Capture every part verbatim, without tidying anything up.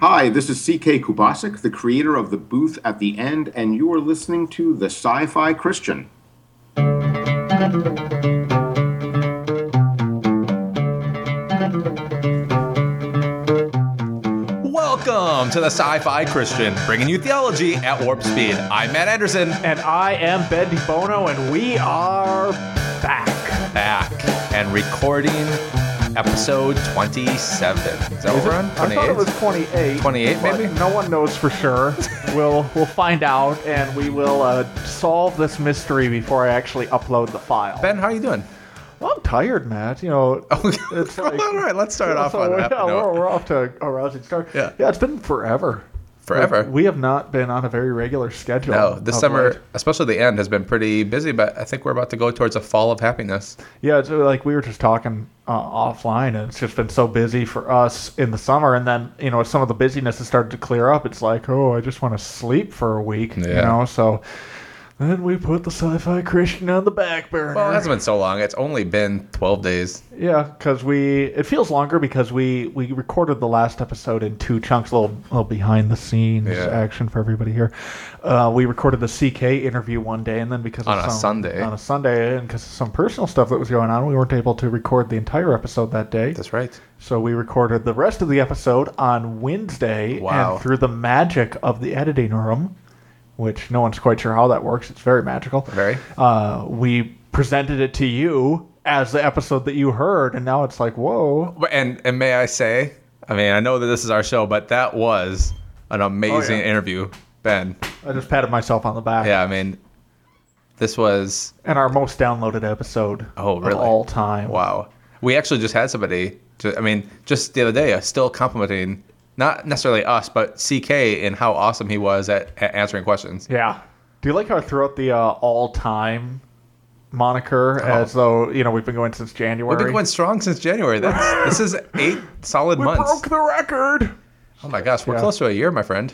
Hi, this is C K Kubasik, the creator of The Booth at the End, and you are listening to The Sci-Fi Christian. Welcome to The Sci-Fi Christian, bringing you theology at warp speed. I'm Matt Anderson. And I am Ben DiBono, and we are back. Back and recording episode twenty-seven. Is that what we're on? I thought it was twenty-eight. twenty-eight, maybe? No one knows for sure. we'll we'll find out, and we will uh, solve this mystery before I actually upload the file. Ben, how are you doing? Well, I'm tired, Matt. You know, it's like, all right, let's start off so, on yeah, that we're, note. we're off to a rousing start. Yeah. yeah, it's been forever. Forever. Like, we have not been on a very regular schedule. No, this of summer, late. especially the end, has been pretty busy, but I think we're about to go towards a fall of happiness. Yeah, it's like we were just talking uh, offline, and it's just been so busy for us in the summer. And then, you know, some of the busyness has started to clear up. It's like, oh, I just want to sleep for a week, Yeah. you know? So then we put the Sci-Fi Christian on the back burner. Well, it hasn't been so long. It's only been twelve days. Yeah, because we, it feels longer because we, we recorded the last episode in two chunks, a little, little behind the scenes Yeah. action for everybody here. Uh, we recorded the C K interview one day, and then because On of a some, Sunday. on a Sunday, and because of some personal stuff that was going on, we weren't able to record the entire episode that day. That's right. So we recorded the rest of the episode on Wednesday, Wow. and through the magic of the editing room, which no one's quite sure how that works, it's very magical. Very. Uh, we presented it to you as the episode that you heard, and now it's like, whoa. And and may I say, I mean, I know that this is our show, but that was an amazing Oh, yeah. interview, Ben. I just patted myself on the back. Yeah, I mean, this was, And our most downloaded episode Oh, really? of all time. wow. We actually just had somebody, ju- I mean, just the other day, uh, still complimenting, not necessarily us, but C K and how awesome he was at, at answering questions. Yeah. Do you like how I threw out the uh, all-time moniker Oh. as though, you know, we've been going since January? We've been going strong since January. That's, this is eight solid we months. broke the record. Oh my gosh, we're Yeah. close to a year, my friend.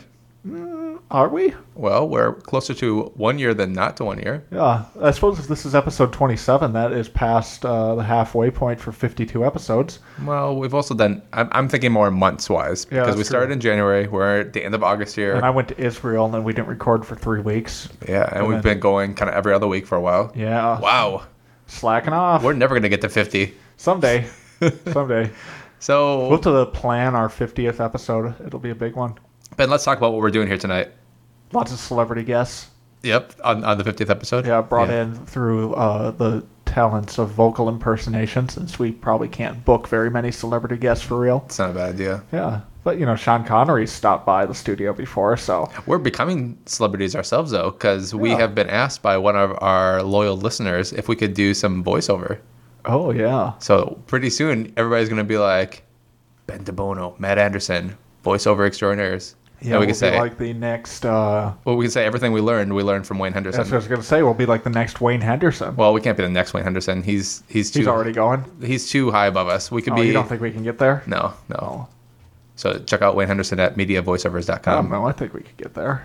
Are we? Well, we're closer to one year than not to one year. Yeah, I suppose if this is episode twenty-seven, that is past uh, the halfway point for fifty-two episodes. Well, we've also done, I'm, I'm thinking more months-wise, Yeah, because that's we started true. in January, we're at the end of August here. And I went to Israel, and then we didn't record for three weeks. yeah, and and we've then- been going kind of every other week for a while. Yeah. Wow. Slacking off. We're never going to get to fifty. Someday. Someday. So, We'll have to plan our fiftieth episode. It'll be a big one. Ben, let's talk about what we're doing here tonight. Lots of celebrity guests. Yep, on, on the fiftieth episode. Yeah, brought in through uh, the talents of vocal impersonation, since we probably can't book very many celebrity guests for real. It's not a bad idea. Yeah. But, you know, Sean Connery's stopped by the studio before, so... We're becoming celebrities ourselves, though, because we Yeah. have been asked by one of our loyal listeners if we could do some voiceover. Oh, yeah. So pretty soon, everybody's going to be like, Ben DiBono, Matt Anderson, voiceover extraordinaires. Yeah, and we we'll can say, be like the next... Uh, well, we can say everything we learned, we learned from Wayne Henderson. that's what I was going to say. We'll be like the next Wayne Henderson. Well, we can't be the next Wayne Henderson. He's he's too He's already going. he's too high above us. We could Oh, be. you don't think we can get there? No, no. Oh. So check out Wayne Henderson at media voiceovers dot I don't com. know. I think we could get there.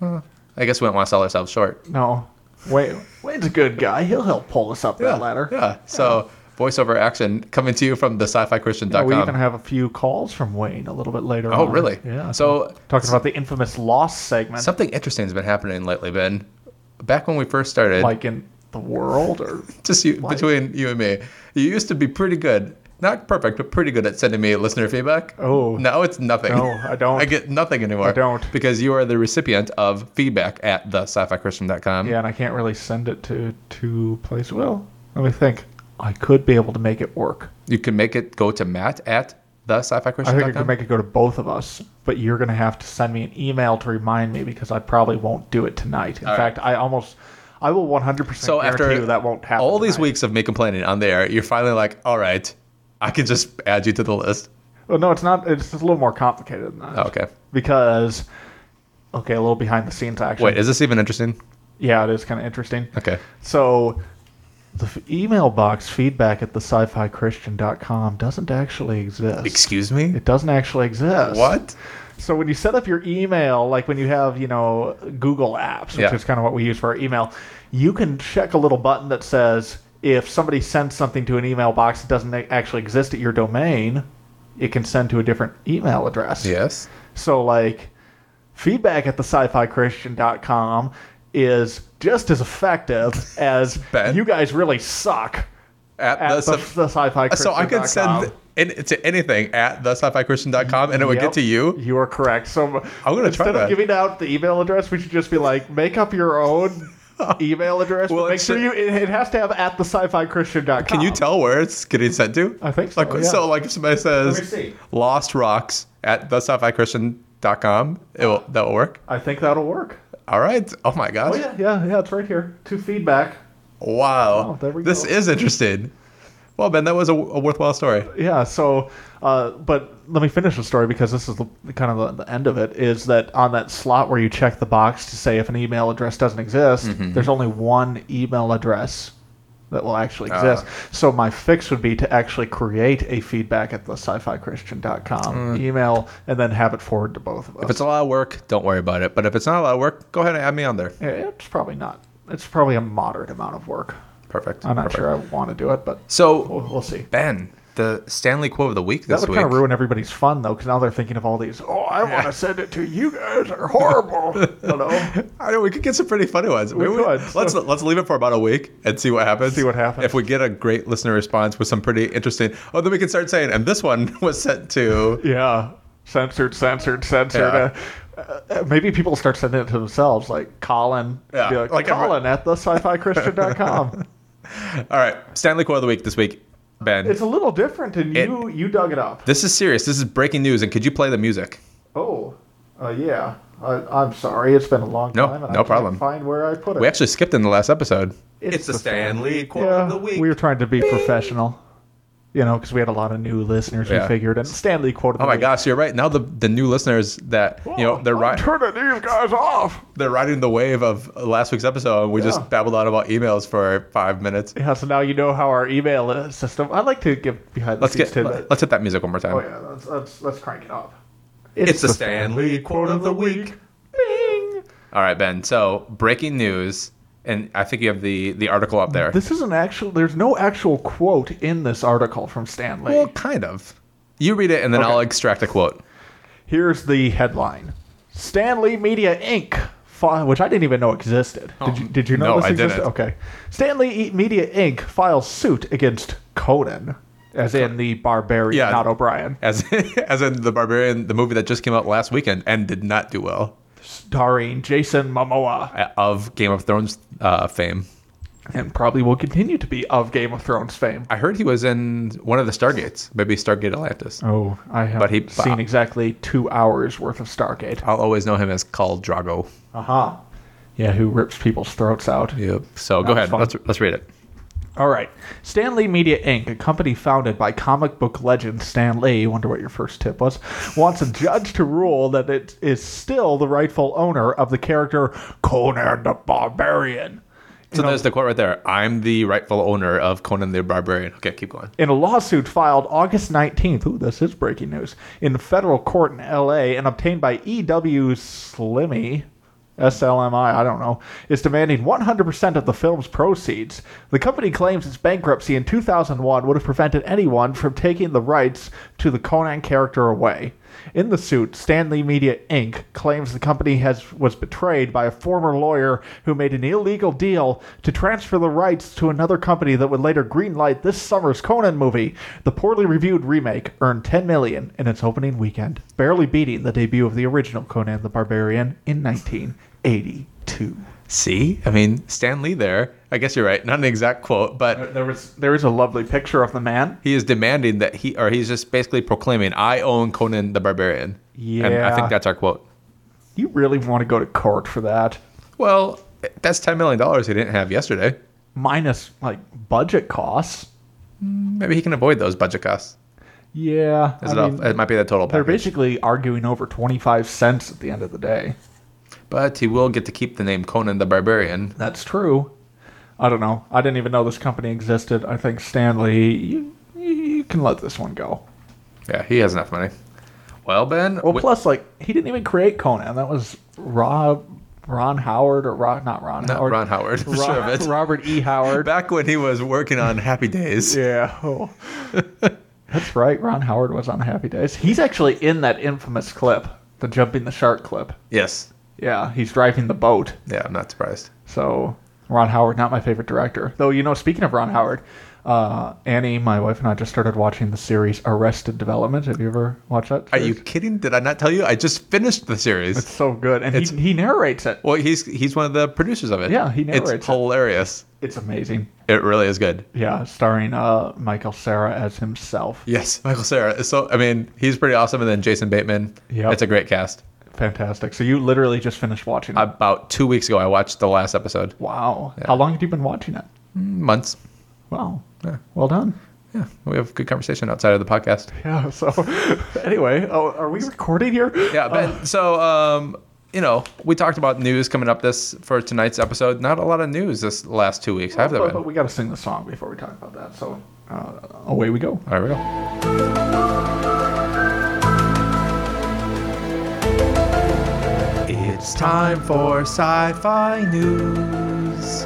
I guess we don't want to sell ourselves short. No. Wayne, Wayne's a good guy. He'll help pull us up that ladder. Yeah. So voiceover action coming to you from the sci fi christian Yeah, dot we com. even have a few calls from Wayne a little bit later Oh, on. really? Yeah. So Talking about the infamous Lost segment. something interesting has been happening lately, Ben. Back when we first started, Like in the world or... just you, like- between you and me, you used to be pretty good. Not perfect, but pretty good at sending me listener feedback. Oh. Now it's nothing. No, I don't. I get nothing anymore. I don't. Because you are the recipient of feedback at the sci fi christian dot com. Yeah, and I can't really send it to two places. Well, let me think. I could be able to make it work. You can make it go to Matt at the sci fi I christian think dot I com. could make it go to both of us, but you're going to have to send me an email to remind me because I probably won't do it tonight. In All fact, I almost, I will one hundred percent So guarantee after you that won't happen all these tonight. weeks of me complaining on there, you're finally like, all right, I can just add you to the list. Well, no, it's not. It's just a little more complicated than that. Oh, okay. Because, okay, a little behind the scenes action. Wait, is this even interesting? Yeah, it is kind of interesting. Okay. So, the f- email box feedback at the sci fi christian dot com doesn't actually exist. Excuse me? It doesn't actually exist. What? So when you set up your email, like when you have, you know, Google Apps, which Yeah. is kind of what we use for our email, you can check a little button that says if somebody sends something to an email box that doesn't actually exist at your domain, it can send to a different email address. Yes. So, like, feedback at the sci-fi christian dot com is just as effective as Ben? you guys really suck At, at the, the, sci- the sci-fi christian so I could send in, to anything at the sci fi christian dot com and it would Yep, get to you. You are correct. So I'm gonna try instead that. of giving out the email address, we should just be like, make up your own email address. Well, but make it's- sure you it, it has to have at the sci-fi christian dot com. Can you tell where it's getting sent to? I think so, Like, yeah. So, like, if somebody says Let me see. Lost Rocks at the sci fi christian dot com, it will, that will work. I think that'll work. All right. Oh my gosh. Oh yeah, yeah, yeah. It's right here. To feedback. Wow. Oh, there we this go. is interesting. Well, Ben, that was a, a worthwhile story. Yeah. So, uh, but let me finish the story because this is the, kind of the, the end of it. Is that on that slot where you check the box to say if an email address doesn't exist, Mm-hmm. there's only one email address that will actually Ah. exist. So my fix would be to actually create a feedback at the sci fi christian dot com email and then have it forward to both of us. Mm. If it's a lot of work, don't worry about it. But if it's not a lot of work, go ahead and add me on there. Yeah, it's probably not. It's probably a moderate amount of work. Perfect. I'm not Perfect. sure I want to do it, but So, we'll, we'll see. Ben, the Stanley quote of the week That this would week. kind of ruin everybody's fun, though, because now they're thinking of all these. Oh, I want to send it to you guys. Are horrible. You know. I know we could get some pretty funny ones. We Maybe could. Let's let's leave it for about a week and see what happens. See what happens. If we get a great listener response with some pretty interesting, oh, then we can start saying, and this one was sent to. Yeah, censored, censored, censored. Yeah. Uh, uh, maybe people start sending it to themselves, like Colin. Yeah, Be like, like Colin at the sci fi christian dot com. All right, Stanley quote of the week this week, Ben. It's a little different, and It- you you dug it up. This is serious. This is breaking news, and could you play the music? Oh, uh, yeah. I, I'm sorry. It's been a long No, time. and no I problem. Can't find where I put it. We actually skipped in the last episode. It's the the Stanley quote yeah, of the week. we were trying to be professional. You know, because we had a lot of new listeners. Yeah. We figured, and Stanley quoted. Oh my gosh, you're right. Now the the new listeners that you know they're I'm right. turning these guys off. They're riding the wave of last week's episode, and we Yeah. just babbled on about emails for five minutes. Yeah, so now you know how our email uh, system. I'd like to give behind the Let's scenes get tidbit. let's hit that music one more time. Oh yeah, let's let's let's crank it up. It's the Stanley quote of the week. Bing. All right, Ben. So breaking news, and I think you have the the article up there. This isn't actual. There's no actual quote in this article from Stan Lee. Well, kind of. You read it, and then Okay. I'll extract a quote. Here's the headline: Stan Lee Media Incorporated. fi- Which I didn't even know existed. Did you? Did you know No, this I existed? didn't. Okay. Stan Lee Media Incorporated files suit against Conan, as in the Barbarian, Yeah. not O'Brien, As as in the Barbarian, the movie that just came out last weekend and did not do well, starring Jason Momoa, uh, of Game of Thrones uh, fame. and probably will continue to be of Game of Thrones fame. I heard he was in one of the Stargates, maybe Stargate Atlantis. Oh, I have But he- seen exactly two hours worth of Stargate. I'll always know him as Khal Drago. Uh huh. Yeah, who rips people's throats out. Yep. So go That was ahead. fun. Let's let's read it. All right. Stan Lee Media Incorporated, a company founded by comic book legend Stan Lee, wonder what your first tip was, wants a judge to rule that it is still the rightful owner of the character Conan the Barbarian. So know- there's the quote right there. I'm the rightful owner of Conan the Barbarian. Okay, keep going. In a lawsuit filed August nineteenth, ooh, this is breaking news, in federal court in L A and obtained by E W Slimmy, S L M I, I don't know, is demanding one hundred percent of the film's proceeds. The company claims its bankruptcy in two thousand one would have prevented anyone from taking the rights to the Conan character away. In the suit, Stan Lee Media Incorporated claims the company has was betrayed by a former lawyer who made an illegal deal to transfer the rights to another company that would later greenlight this summer's Conan movie. The poorly reviewed remake earned ten million dollars in its opening weekend, barely beating the debut of the original Conan the Barbarian in nineteen eighty-two. See? I mean, Stan Lee there. I guess you're right. Not an exact quote, but There was there is a lovely picture of the man. he is demanding that he, or he's just basically proclaiming, I own Conan the Barbarian. And I Yeah. think that's our quote. You really want to go to court for that? Well, that's ten million dollars he didn't have yesterday. Minus like budget costs. Maybe he can avoid those budget costs. Yeah, Is I it, all, mean, it might be the total they're package. basically arguing over twenty-five cents at the end of the day. But he will get to keep the name Conan the Barbarian. That's true. I don't know. I didn't even know this company existed. I think Stanley, you, you can let this one go. Yeah, he has enough money. Well, Ben. Well, we- plus, like, he didn't even create Conan. That was Rob, Ron Howard, or Ron, not Ron not Howard. Ron Howard. Ron- Sure of it. Robert E. Howard. Back when he was working on Happy Days. Yeah. Oh. That's right. Ron Howard was on Happy Days. He's actually in that infamous clip The jumping the shark clip. Yes. Yeah, he's driving the boat. Yeah, I'm not surprised. So, Ron Howard, not my favorite director. Though, you know, speaking of Ron Howard, uh, Annie, my wife, and I just started watching the series Arrested Development. Have you ever watched that Are series? you kidding? Did I not tell you? I just finished the series. It's so good. And he, It's- he narrates it. Well, he's he's one of the producers of it. Yeah, he narrates it. It's hilarious. It's amazing. It really is good. Yeah, starring uh, Michael Cera as himself. Yes, Michael Cera. is So I mean, he's pretty awesome, and then Jason Bateman. Yep. It's a great cast. Fantastic. So you literally just finished watching it. About two weeks ago, I watched the last episode. Wow. How long have you been watching it? Months. Wow. Yeah. Well done. Yeah, we have good conversation outside of the podcast. Yeah, so anyway, oh, are we recording here? Yeah, Ben. so um, you know, we talked about news coming up this for tonight's episode. Not a lot of news this last two weeks, have there but, been? but we got to sing the song before we talk about that. So uh, away we go. All right, we go. It's time for sci-fi news.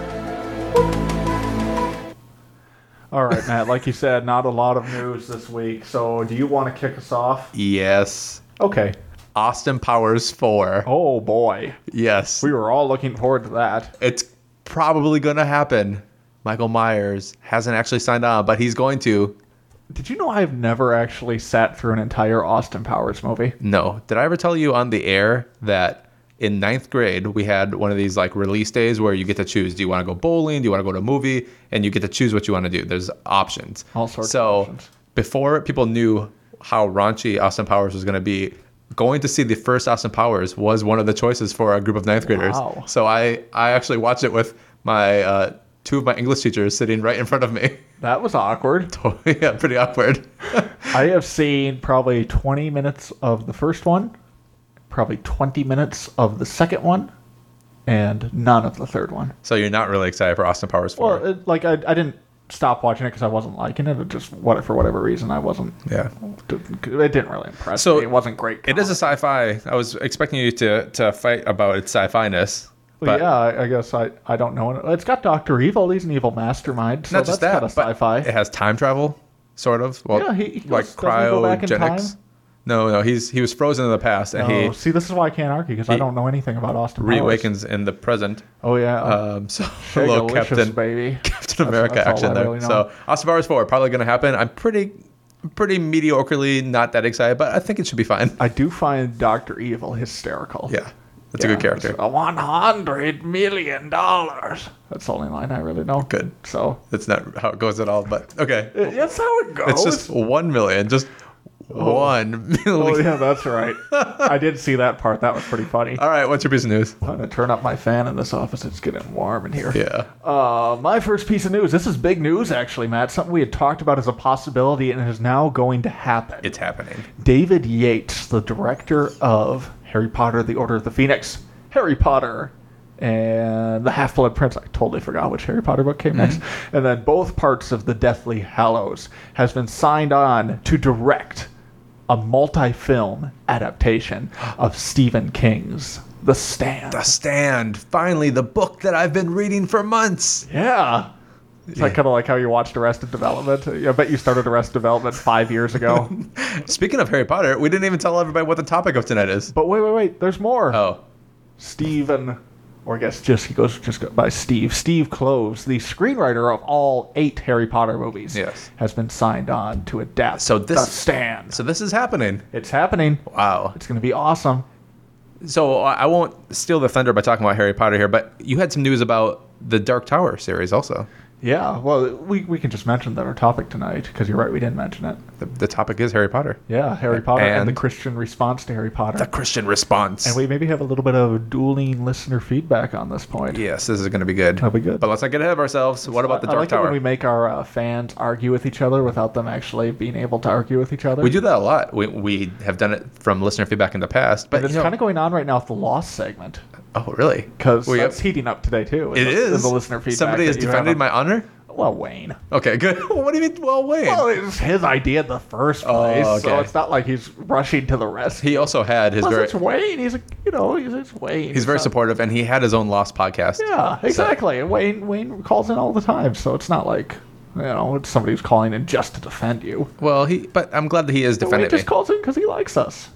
All right, Matt, like you said, not a lot of news this week. So do you want to kick us off? Yes. Okay. Austin Powers four. Oh, boy. Yes. We were all looking forward to that. It's probably going to happen. Michael Myers hasn't actually signed on, but he's going to. Did you know I've never actually sat through an entire Austin Powers movie? No. Did I ever tell you on the air that in ninth grade, we had one of these like release days where you get to choose. Do you want to go bowling? Do you want to go to a movie? And you get to choose what you want to do. There's options. All sorts so, of options. Before people knew how raunchy Austin Powers was going to be, going to see the first Austin Powers was one of the choices for a group of ninth graders. Wow. So I, I actually watched it with my uh, two of my English teachers sitting right in front of me. That was awkward. Totally, yeah, pretty awkward. I have seen probably twenty minutes of the first one, probably twenty minutes of the second one, and none of the third one. So you're not really excited for Austin Powers four? Well, it, like I, I didn't stop watching it because I wasn't liking it. It just what for whatever reason I wasn't. Yeah. It didn't really impress So, me. It wasn't great. It is a sci-fi. I was expecting you to, to fight about its sci-fi-ness. Well, But yeah, I, I guess I, I don't know. It's got Doctor Evil. He's an evil mastermind. So not just that's that, kind of but sci-fi. it has time travel, sort of. Well, Yeah, he- he like goes- doesn't he go back in cryogenics. time? No, no, he's he was frozen in the past, and Oh, he see, this is why I can't argue because I he don't know anything about Austin Powers. reawakens in the present. Oh yeah, Um, so a little Shagalicious, Captain baby. Captain America that's all action I there. really know. So Austin Powers four probably going to happen. I'm pretty pretty mediocrely not that excited, but I think it should be fine. I do find Doctor Evil hysterical. Yeah, that's a good character. A one hundred million dollars. That's the only line I really know. Good. So That's not how it goes at all, but okay. that's how it goes. It's just one million, just one million. Oh yeah, that's right. I did see that part. That was pretty funny. All right, what's your piece of news? I'm gonna turn up my fan in this office. It's getting warm in here. Yeah. Uh, my first piece of news. This is big news, actually, Matt. Something we had talked about as a possibility, and it is now going to happen. It's happening. David Yates, the director of Harry Potter: The Order of the Phoenix, Harry Potter, and The Half-Blood Prince. I totally forgot which Harry Potter book came next. And then both parts of The Deathly Hallows has been signed on to direct a multi-film adaptation of Stephen King's The Stand. The Stand. Finally, the book that I've been reading for months. Yeah. It's like kind of like how you watched Arrested Development. I bet you started Arrested Development five years ago. Speaking of Harry Potter, we didn't even tell everybody what the topic of tonight is. But wait, wait, wait. There's more. Oh. Stephen, or I guess just he goes just go by Steve. Steve Kloves, the screenwriter of all eight Harry Potter movies, Yes. has been signed on to adapt So this- The Stand. So this is happening. It's happening. Wow. It's going to be awesome. So I I won't steal the thunder by talking about Harry Potter here, but you had some news about the Dark Tower series also. Yeah, well, we, we can just mention that our topic tonight, because you're right, we didn't mention it. The, the topic is Harry Potter. Yeah, Harry Potter and, And- the Christian response to Harry Potter. The Christian response. And we maybe have a little bit of dueling listener feedback on this point. Yes, this is going to be good. That'll be good. But let's not get ahead of ourselves. What about the I Dark like it Tower? when we make our uh, fans argue with each other without them actually being able to argue with each other. We do that a lot. We, we have done it from listener feedback in the past. But But it's you know- kind of going on right now with the Lost segment. Oh, really? Because We that's have- heating up today, too. in It the, is. in the listener feedback. Somebody that has you defended have. my honor? Well, Wayne. Okay, good. What do you mean, well, Wayne? Well, it's his idea in the first Oh, place, so okay. it's not like he's rushing to the rescue. He also had his Plus, very... it's Wayne. He's a, you know, he's it's Wayne. He's very not- supportive, and he had his own Lost podcast. Yeah, So- exactly. And Wayne Wayne calls in all the time, so it's not like, you know, it's somebody who's calling in just to defend you. Well, he. But I'm glad that he is Wayne defending me. just calls in because he likes us.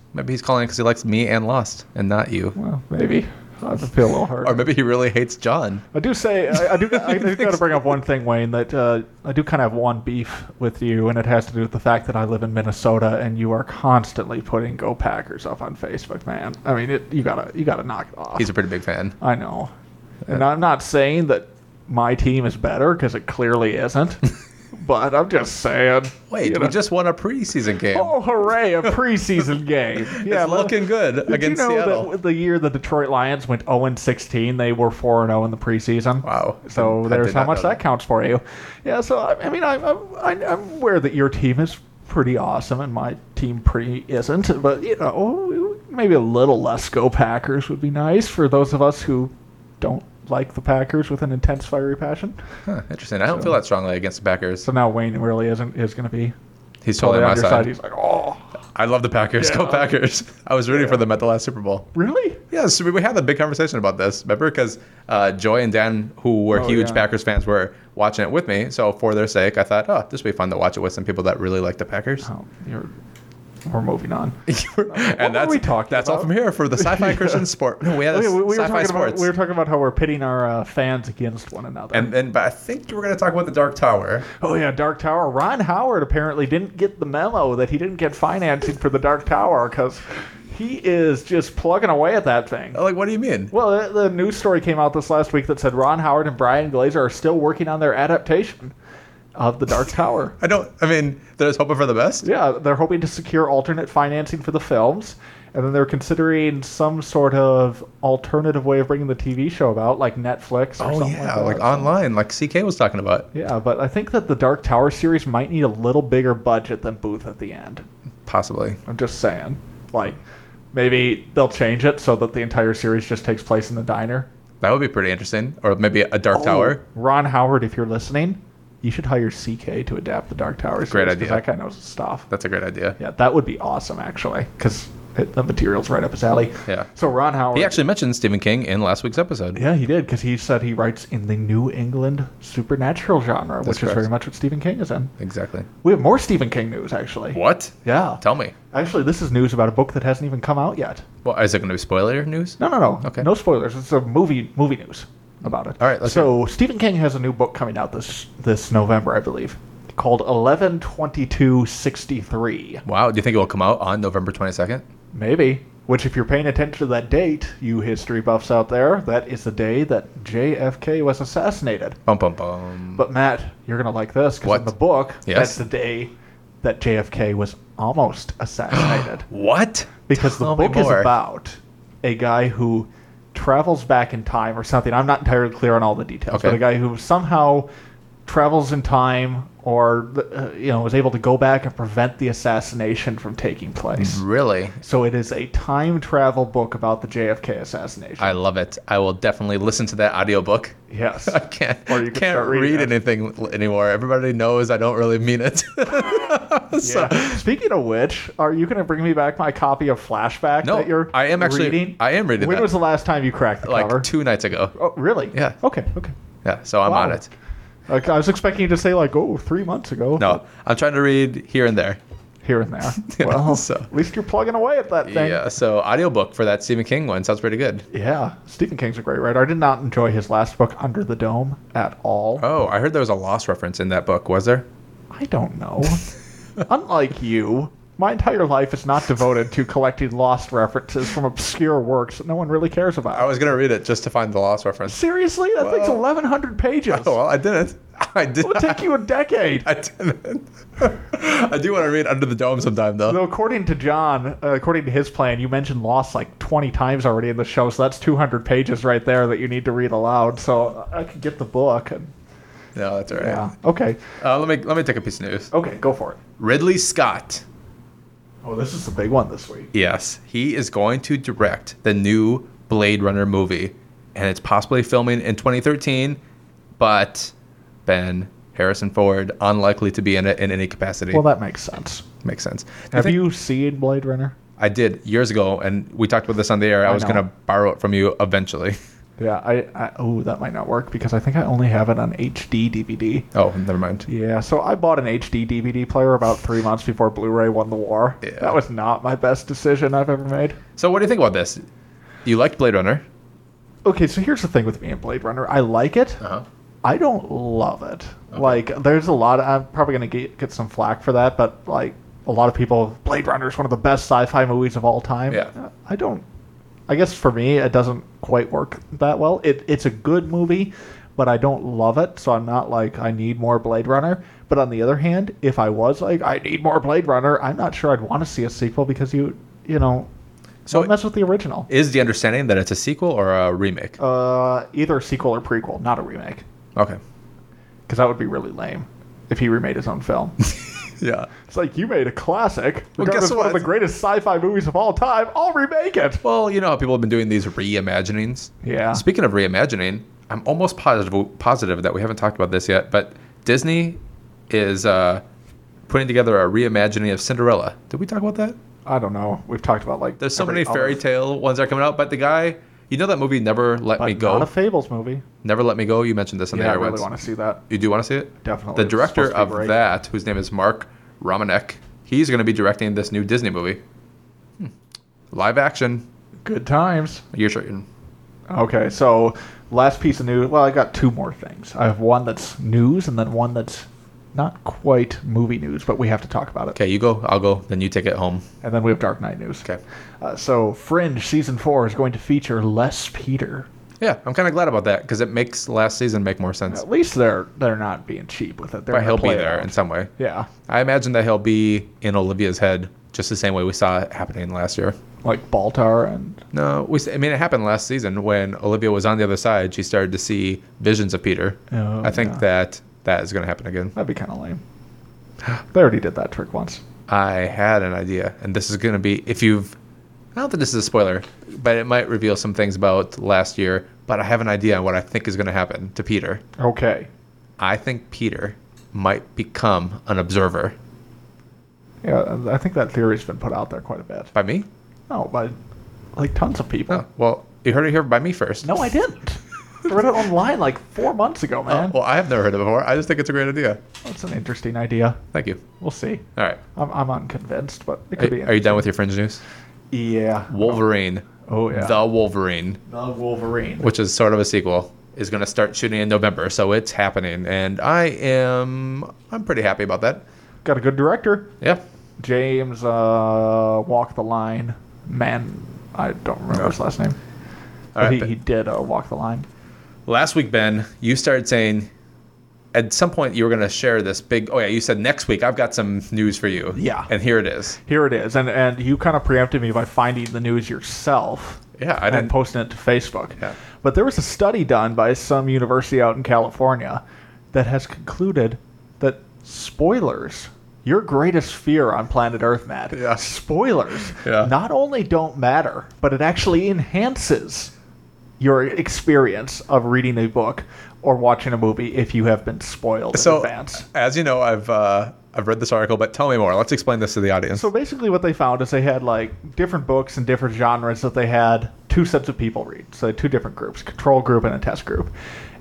Maybe he's calling because he likes me and Lost and not you. Well, maybe. I feel a little hurt. Or maybe he really hates John. I do say, I, I do, I do got to bring up one thing, Wayne, that uh, I do kind of have one beef with you, and it has to do with the fact that I live in Minnesota, and you are constantly putting Go Packers up on Facebook, man. I mean, it, you gotta, you gotta knock it off. He's a pretty big fan. I know. And I'm not saying that my team is better, because it clearly isn't. But I'm just saying. Wait, you we know. just won a preseason game. Oh, hooray, a preseason game. Yeah, it's looking good did against you know Seattle. that the year the Detroit Lions went oh and sixteen, they were four and oh in the preseason? Wow. So I- I there's did how not much know that. that. counts for you. Yeah, so, I, I mean, I, I, I'm aware that your team is pretty awesome and my team pretty isn't. But, you know, maybe a little less Go Packers would be nice for those of us who don't like the Packers with an intense, fiery passion. Huh, interesting. I don't So- feel that strongly against the Packers. So now Wayne really isn't is going to be He's totally on my on your side. He's like, oh, I love the Packers. Go Yeah. Packers. I was rooting Yeah. for them at the last Super Bowl. really? Yes, we we had a big conversation about this. Remember, because uh, Joy and Dan, who were Oh, huge yeah. Packers fans, were watching it with me. So for their sake, I thought, oh, this would be fun to watch it with some people that really like the Packers. Oh, you're. We're moving on. and were that's we talking that's all about? from here for the Sci-Fi Christian Sport. No, we had a Okay, we, we were Sci-Fi talking Sports. about we were talking about how we're pitting our uh, fans against one another. and and but I think you were going to talk about the Dark Tower. oh yeah, Dark Tower. Ron Howard apparently didn't get the memo that he didn't get financing for the Dark Tower because he is just plugging away at that thing. Like, what do you mean? Well, the, the news story came out this last week that said Ron Howard and Brian Glazer are still working on their adaptation of the Dark Tower. I don't. I mean, they're just hoping for the best. Yeah, they're hoping to secure alternate financing for the films, and then they're considering some sort of alternative way of bringing the T V show about, like Netflix or Oh something yeah, like like, that. online, like C K was talking about. Yeah, but I think that the Dark Tower series might need a little bigger budget than Booth at the end. Possibly. I'm just saying. Like, maybe they'll change it so that the entire series just takes place in the diner. That would be pretty interesting. Or maybe a Dark Tower. Oh, Ron Howard, if you're listening, you should hire C K to adapt the Dark Tower series. Great 'cause idea. That guy knows his stuff. That's a great idea. Yeah, that would be awesome, actually, because the material's right up his alley. Yeah. So Ron Howard... He actually mentioned Stephen King in last week's episode. Yeah, he did, because he said he writes in the New England supernatural genre, That's which is correct. very much what Stephen King is in. Exactly. We have more Stephen King news, actually. What? Yeah. Tell me. Actually, this is news about a book that hasn't even come out yet. Well, is it going to be spoiler news? No, no, no. Okay. No spoilers. It's a movie movie news about it. All right, let's So Stephen King has a new book coming out this this November, I believe, called eleven twenty-two sixty-three. Wow. Do you think it will come out on November twenty-second? Maybe. Which, if you're paying attention to that date, you history buffs out there, that is the day that J F K was assassinated. Bum, bum, bum. But Matt, you're going to like this, because What? in the book, Yes. that's the day that J F K was almost assassinated. What? Because the Tell me book is more. about a guy who travels back in time or something. I'm not entirely clear on all the details, Okay. but a guy who somehow travels in time or uh, you know is able to go back and prevent the assassination from taking place. Really? So it is a time travel book about the J F K assassination. I love it. I will definitely listen to that audiobook. yes. I can't, Or you can can't start reading read it. anything l- anymore. Everybody knows I don't really mean it. So- Yeah. Speaking of which, are you going to bring me back my copy of Flashback No, that you're I am actually- reading? I am reading When that. was the last time you cracked the like cover? two nights ago. Oh, really? Yeah. Okay, okay. Yeah, so I'm Wow. on it. Like, I was expecting you to say, like, oh, three months ago. No, I'm trying to read here and there. Here and there. Yeah, well, so- at least you're plugging away at that thing. Yeah, so audiobook for that Stephen King one sounds pretty good. Yeah. Stephen King's a great writer. I did not enjoy his last book, Under the Dome, at all. Oh, I heard there was a Lost reference in that book. Was there? I don't know. Unlike you, my entire life is not devoted to collecting lost references from obscure works that no one really cares about. I was gonna read it just to find the Lost reference. Seriously? That thing's Well- eleven hundred pages. Oh well, I didn't. I did. It would take you a decade. I didn't. I do want to read Under the Dome sometime though. Though according to John, uh, according to his plan, you mentioned Lost like twenty times already in the show, so that's two hundred pages right there that you need to read aloud. So I could get the book. And, No, that's all right. yeah. Okay. Uh, let me let me take a piece of news. Okay, go for it. Ridley Scott. Oh, this is the big one this week. Yes, he is going to direct the new Blade Runner movie, and it's possibly filming in twenty thirteen, but Ben Harrison Ford unlikely to be in it in any capacity. Well, that makes sense. Makes sense. Do Have think- you seen Blade Runner? I did years ago, and we talked about this on the air. I, I was know. going to borrow it from you eventually. Yeah, I, I oh that might not work because I think I only have it on H D D V D. Oh, never mind. Yeah, so I bought an H D D V D player about three months before Blu-ray won the war. Yeah. That was not my best decision I've ever made. So what do you think about this? You liked Blade Runner. Okay, so here's the thing with me and Blade Runner. I like it. Uh-huh. I don't love it. Okay. Like, there's a lot. I'm probably gonna get get some flack for that, but like a lot of people, Blade Runner is one of the best sci-fi movies of all time. Yeah. I don't. I guess for me, it doesn't quite work that well. It it's a good movie, but I don't love it. So I'm not like I need more Blade Runner. But on the other hand, if I was like I need more Blade Runner, I'm not sure I'd want to see a sequel because you you know. So Don't mess with the original. Is the understanding that it's a sequel or a remake? Uh, either a sequel or prequel, not a remake. Okay. Because that would be really lame if he remade his own film. Yeah. It's like, you made a classic. Well, Regardless guess of one of what? the greatest sci-fi movies of all time, I'll remake it. Well, you know how people have been doing these reimaginings? Yeah. Speaking of reimagining, I'm almost positive positive that we haven't talked about this yet, but Disney is uh, putting together a reimagining of Cinderella. Did we talk about that? I don't know. We've talked about like There's so every many fairy other- tale ones that are coming out, but the guy, you know that movie Never Let but Me Go? not a Fables movie. Never Let Me Go? You mentioned this on Yeah, I the really airwaves. want to see that. You do want to see it? Definitely. The It's director supposed to be of great. that, whose name is Mark Romanek, he's going to be directing this new Disney movie. Hmm. Live action. Good times. You're sure. Okay, so last piece of news. Well, I got two more things. I have one that's news and then one that's not quite movie news, but we have to talk about it. Okay, you go, I'll go, then you take it home. And then we have Dark Knight news. Okay. Uh, so Fringe season four is going to feature less Peter. Yeah, I'm kind of glad about that because it makes last season make more sense. At least they're they're not being cheap with it. They're But gonna he'll be play it there out. in some way. Yeah, I imagine that he'll be in Olivia's head just the same way we saw it happening last year. like Baltar and No, we. I mean, it happened last season when Olivia was on the other side. She started to see visions of Peter. Oh, I think yeah. that that is going to happen again. that'd be kind of lame. They already did that trick once. I had an idea, and this is going to be if you've. I don't think this is a spoiler, but it might reveal some things about last year. But I have an idea on what I think is going to happen to Peter. Okay. I think Peter might become an observer. Yeah, I think that theory's been put out there quite a bit. By me? No, by like tons of people. Oh, well, you heard it here by me first. No, I didn't. I read it online like four months ago, Oh, man. well, I have never heard it before. I just think it's a great idea. That's an interesting idea. Thank you. We'll see. All right. I'm, I'm unconvinced, but it could be. Are, are you done with your Fringe news? Yeah. Wolverine. Oh, yeah. The Wolverine, The Wolverine. which is sort of a sequel, is going to start shooting in November, so it's happening, and I am I'm pretty happy about that. Got a good director. Yeah. James uh, Walk the Line. Man, I don't remember No. his last name. All But right, he, Ben. he did uh, Walk the Line. Last week, Ben, you started saying at some point you were going to share this big. Oh yeah, you said next week I've got some news for you. Yeah. And here it is. Here it is. And and you kind of preempted me by finding the news yourself. Yeah, I and didn't. posting it to Facebook. Yeah. But there was a study done by some university out in California that has concluded that spoilers, your greatest fear on planet Earth, Matt, Yeah. spoilers Yeah. not only don't matter, but it actually enhances your experience of reading a book or watching a movie if you have been spoiled in So, advance. as you know, I've uh, I've read this article, but tell me more. Let's explain this to the audience. So basically what they found is they had like different books and different genres that they had two sets of people read. So they had two different groups, control group and a test group.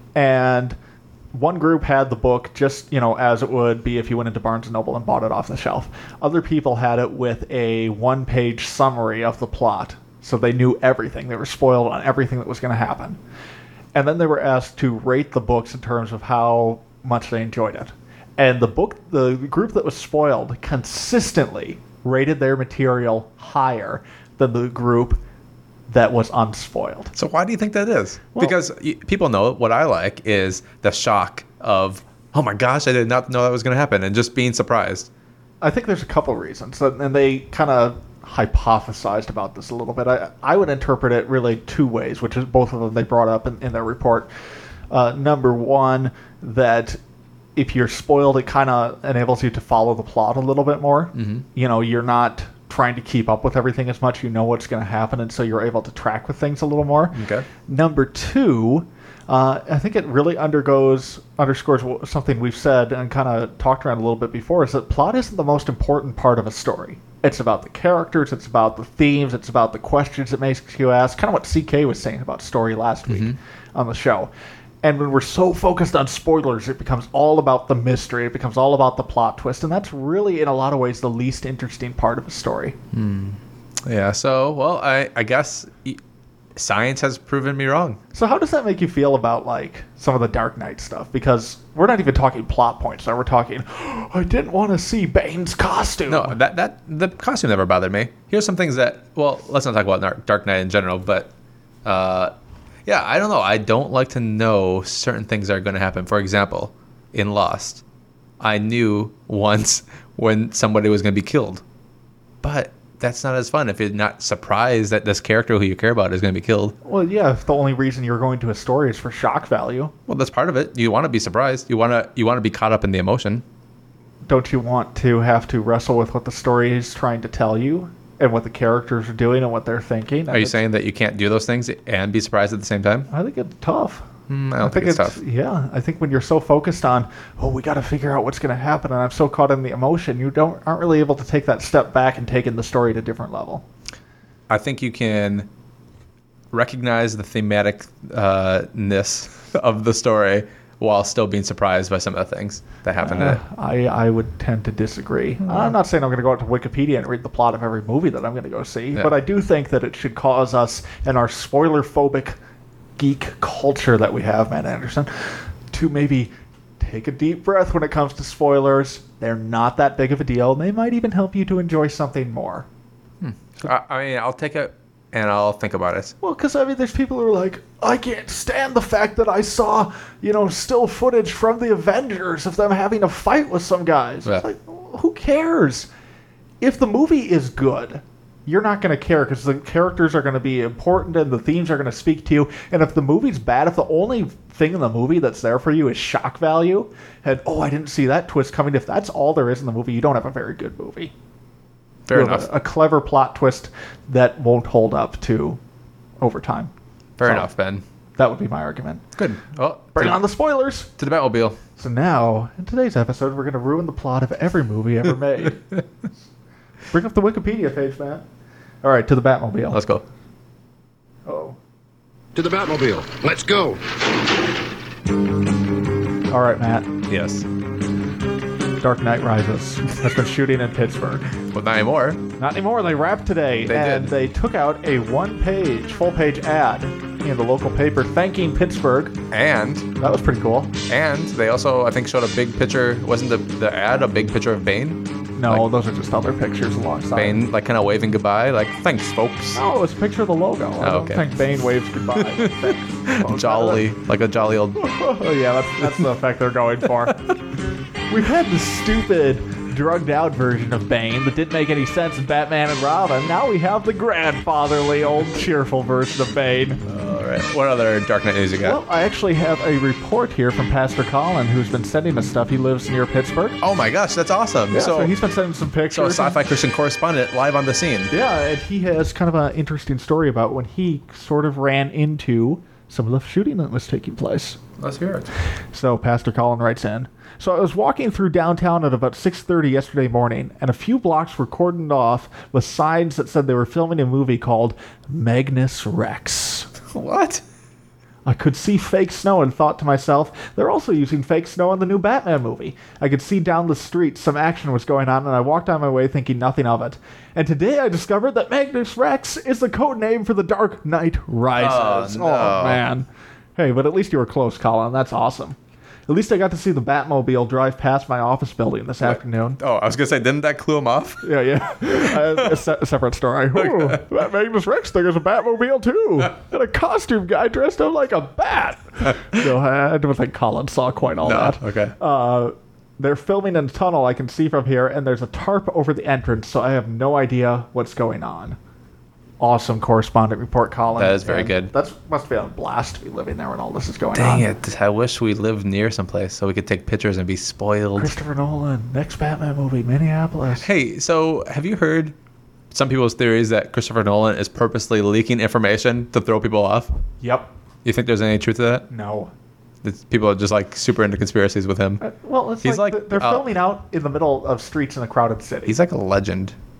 And one group had the book just, you know, as it would be if you went into Barnes and Noble and bought it off the shelf. Other people had it with a one-page summary of the plot. So they knew everything. They were spoiled on everything that was going to happen. And then they were asked to rate the books in terms of how much they enjoyed it. And the book, the group that was spoiled consistently rated their material higher than the group that was unspoiled. So why do you think that is? Well- because y- people know what I like is the shock of, oh my gosh, I did not know that was going to happen, and just being surprised. I think there's a couple reasons, and and they kind of hypothesized about this a little bit. I, I would interpret it really two ways, which is both of them they brought up in, in their report. Uh, number one, that if you're spoiled, it kind of enables you to follow the plot a little bit more. Mm-hmm. You know, you're not trying to keep up with everything as much. You know what's going to happen, and so you're able to track with things a little more. Okay. Number two, uh, I think it really undergoes underscores wh- something we've said and kind of talked around a little bit before, is that plot isn't the most important part of a story. It's about the characters, it's about the themes, it's about the questions it makes you ask. Kind of what C K was saying about story last week Mm-hmm. on the show. And when we're so focused on spoilers, it becomes all about the mystery. It becomes all about the plot twist. And that's really, in a lot of ways, the least interesting part of a story. Yeah, so, well, I, I guess e- science has proven me wrong. So how does that make you feel about, like, some of the Dark Knight stuff? Because we're not even talking plot points now. We're talking, I didn't want to see Bane's costume. No, that, that the costume never bothered me. Here's some things that, well, let's not talk about Dark- Dark Knight in general, but, uh, yeah, I don't know. I don't like to know certain things are going to happen. For example, in Lost, I knew once when somebody was going to be killed. But that's not as fun if you're not surprised that this character who you care about is going to be killed. Well, yeah, if the only reason you're going to a story is for shock value. Well, that's part of it. You want to be surprised. You want to you want to be caught up in the emotion. Don't you want to have to wrestle with what the story is trying to tell you and what the characters are doing and what they're thinking? Are you saying that you can't do those things and be surprised at the same time? I think it's tough. Mm, I don't think, it's, tough. Yeah, I think when you're so focused on, oh, we got to figure out what's going to happen, and I'm so caught in the emotion, you don't aren't really able to take that step back and take in the story to a different level. I think you can recognize the thematic uh, ness of the story while still being surprised by some of the things that happen in Uh, it. I, I would tend to disagree. I'm not saying I'm going to go out to Wikipedia and read the plot of every movie that I'm going to go see, Yeah. but I do think that it should cause us, in our spoiler-phobic geek culture that we have, Matt Anderson, to maybe take a deep breath when it comes to spoilers. They're not that big of a deal, and they might even help you to enjoy something more. I, I mean, I'll take it and I'll think about it. Well, because, I mean, there's people who are like, I can't stand the fact that I saw, you know, still footage from the Avengers of them having a fight with some guys. Yeah. It's like, who cares? If the movie is good, you're not going to care because the characters are going to be important and the themes are going to speak to you. And if the movie's bad, if the only thing in the movie that's there for you is shock value, and, oh, I didn't see that twist coming, if that's all there is in the movie, you don't have a very good movie. Fair You have enough. A, a clever plot twist that won't hold up to over time. Fair So, enough, Ben. That would be my argument. Good. Well, Bring to, on the spoilers! to the Batmobile. So now, in today's episode, we're going to ruin the plot of every movie ever made. Bring up the Wikipedia page, Matt. All right, to the Batmobile. Let's go. Oh. To the Batmobile. Let's go. All right, Matt. Yes. Dark Knight Rises has been shooting in Pittsburgh. Well, not anymore. Not anymore. They wrapped today, They and did. they took out a one-page, full-page ad in the local paper thanking Pittsburgh. And That was pretty cool. and they also, I think, showed a big picture. Wasn't the the ad a big picture of Bane? No, Like- those are just other pictures alongside. Bane, like, kind of waving goodbye, like, thanks, folks. No, it was a picture of the logo. I Oh, don't okay. think Bane waves goodbye. Thanks. Jolly, like a jolly old. Oh, yeah, that's, that's the effect they're going for. We've had this stupid, drugged-out version of Bane that didn't make any sense in Batman and Robin. Now we have the grandfatherly, old, cheerful version of Bane. All right. What other Dark Knight news you got? Well, I actually have a report here from Pastor Colin, who's been sending us stuff. He lives near Pittsburgh. Oh my gosh, that's awesome. Yeah, so, so, he's been sending some so a pictures. sci-fi Christian correspondent live on the scene. Yeah, and he has kind of an interesting story about when he sort of ran into some of the shooting that was taking place. Let's hear it. So Pastor Colin writes in, so I was walking through downtown at about six thirty yesterday morning, and a few blocks were cordoned off with signs that said they were filming a movie called Magnus Rex. What? I could see fake snow and thought to myself, they're also using fake snow in the new Batman movie. I could see down the street some action was going on, and I walked on my way thinking nothing of it. And today I discovered that Magnus Rex is the code name for the Dark Knight Rises. Oh, no. Man. Hey, but at least you were close, Colin. That's awesome. At least I got to see the Batmobile drive past my office building this afternoon. Oh, I was gonna say, didn't that clue him off? Yeah, yeah. Uh, a, se- a separate story. Ooh, that Magnus Rex thing is a Batmobile, too. And a costume guy dressed up like a bat. No, I don't think Colin saw quite all No. that. Okay. Uh, they're filming in a tunnel I can see from here, and there's a tarp over the entrance, so I have no idea what's going on. Awesome correspondent report, Colin. That is very And good. That must be a blast to be living there when all this is going Dang on. it! I wish we lived near someplace so we could take pictures and be spoiled. Christopher Nolan, next Batman movie, Minneapolis. Hey, so have you heard some people's theories that Christopher Nolan is purposely leaking information to throw people off? Yep. You think there's any truth to that? No. That people are just like super into conspiracies with him. Uh, Well, it's He's like, like, th- they're uh, filming out in the middle of streets in a crowded city. He's like a legend.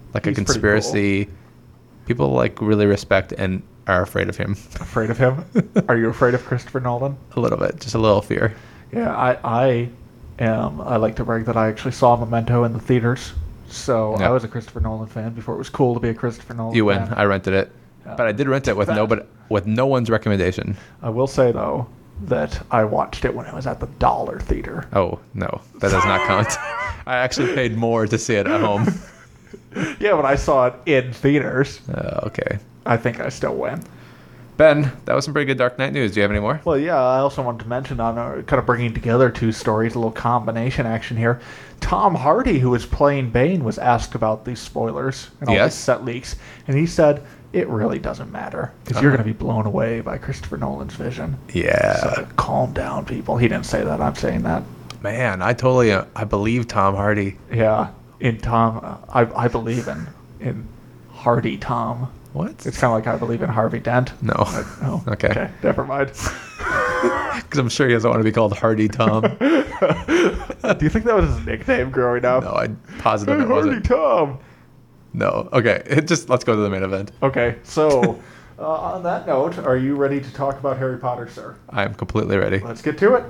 like He's a conspiracy. People like really respect and are afraid of him. Afraid of him? Are you afraid of Christopher Nolan? A little bit, just a little fear. Yeah, I, I am. I like to brag that I actually saw Memento in the theaters. So Yeah. I was a Christopher Nolan fan before it was cool to be a Christopher Nolan You win. fan. I rented it, Yeah. but I did rent it with Bad. no, but with no one's recommendation. I will say, though, that I watched it when it was at the Dollar Theater. Oh no, that does not count. I actually paid more to see it at home. Yeah, but I saw it in theaters. Uh, okay, I think I still win. Ben, that was some pretty good Dark Knight news. Do you have any more? Well, yeah, I also wanted to mention on uh, kind of bringing together two stories, a little combination action here. Tom Hardy, who was playing Bane, was asked about these spoilers and all Yes. these set leaks, and he said it really doesn't matter because you're going to be blown away by Christopher Nolan's vision. Yeah, So calm down, people. He didn't say that. I'm saying that. man, I totally, uh, I believe Tom Hardy. Yeah, in Tom, uh, I I believe in in Hardy Tom. What? It's kind of like I believe in Harvey Dent. No. Oh, Okay. Okay, never mind. Because I'm sure he doesn't want to be called Hardy Tom. Do you think that was his nickname growing up? No, I'm positive Hey, it Hardy wasn't. Tom. No. Okay, it just let's go to the main event. Okay, so uh, on that note, are you ready to talk about Harry Potter, sir? I am completely ready. Let's get to it.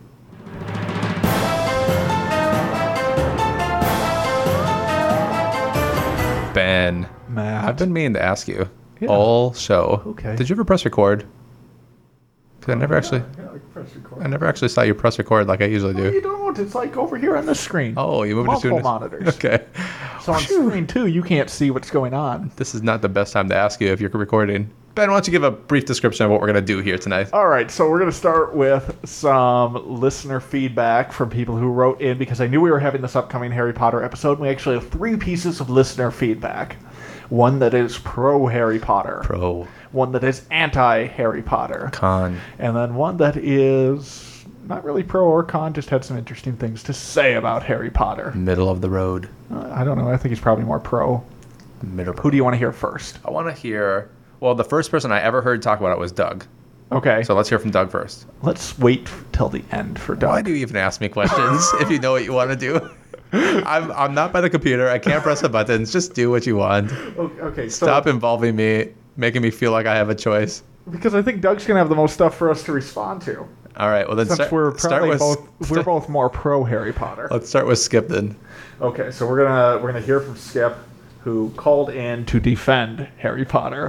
Ben, Matt. I've been meaning to ask you Yeah. all show. Okay. Did you ever press record? Because I never actually, Yeah, I can press record. I never actually saw you press record like I usually No, you do. don't. It's like over here on the screen. Oh, you moved Multiple it to monitors. Okay. So on screen two, you can't see what's going on. This is not the best time to ask you if you're recording. Ben, why don't you give a brief description of what we're going to do here tonight? All right, so we're going to start with some listener feedback from people who wrote in because I knew we were having this upcoming Harry Potter episode. And we actually have three pieces of listener feedback. One that is pro Harry Potter, Pro, one that is anti Harry Potter, con. and then one that is not really pro or con, just had some interesting things to say about Harry Potter. Middle of the road. Uh, I don't know. I think he's probably more pro. Middle. Who do you want to hear first? I want to hear. Well, the first person I ever heard talk about it was Doug. Okay, So let's hear from Doug first. let's wait till the end for Doug. Why do you even ask me questions if you know what you want to do? I'm I'm not by the computer. I can't press the buttons. Just do what you want. Okay, okay, so Stop involving me, making me feel like I have a choice. because I think Doug's gonna have the most stuff for us to respond to. All right. Well, then Since start, we're start probably with both we're both more pro Harry Potter. let's start with Skip then. Okay, so we're gonna we're gonna hear from Skip, who called in to defend Harry Potter.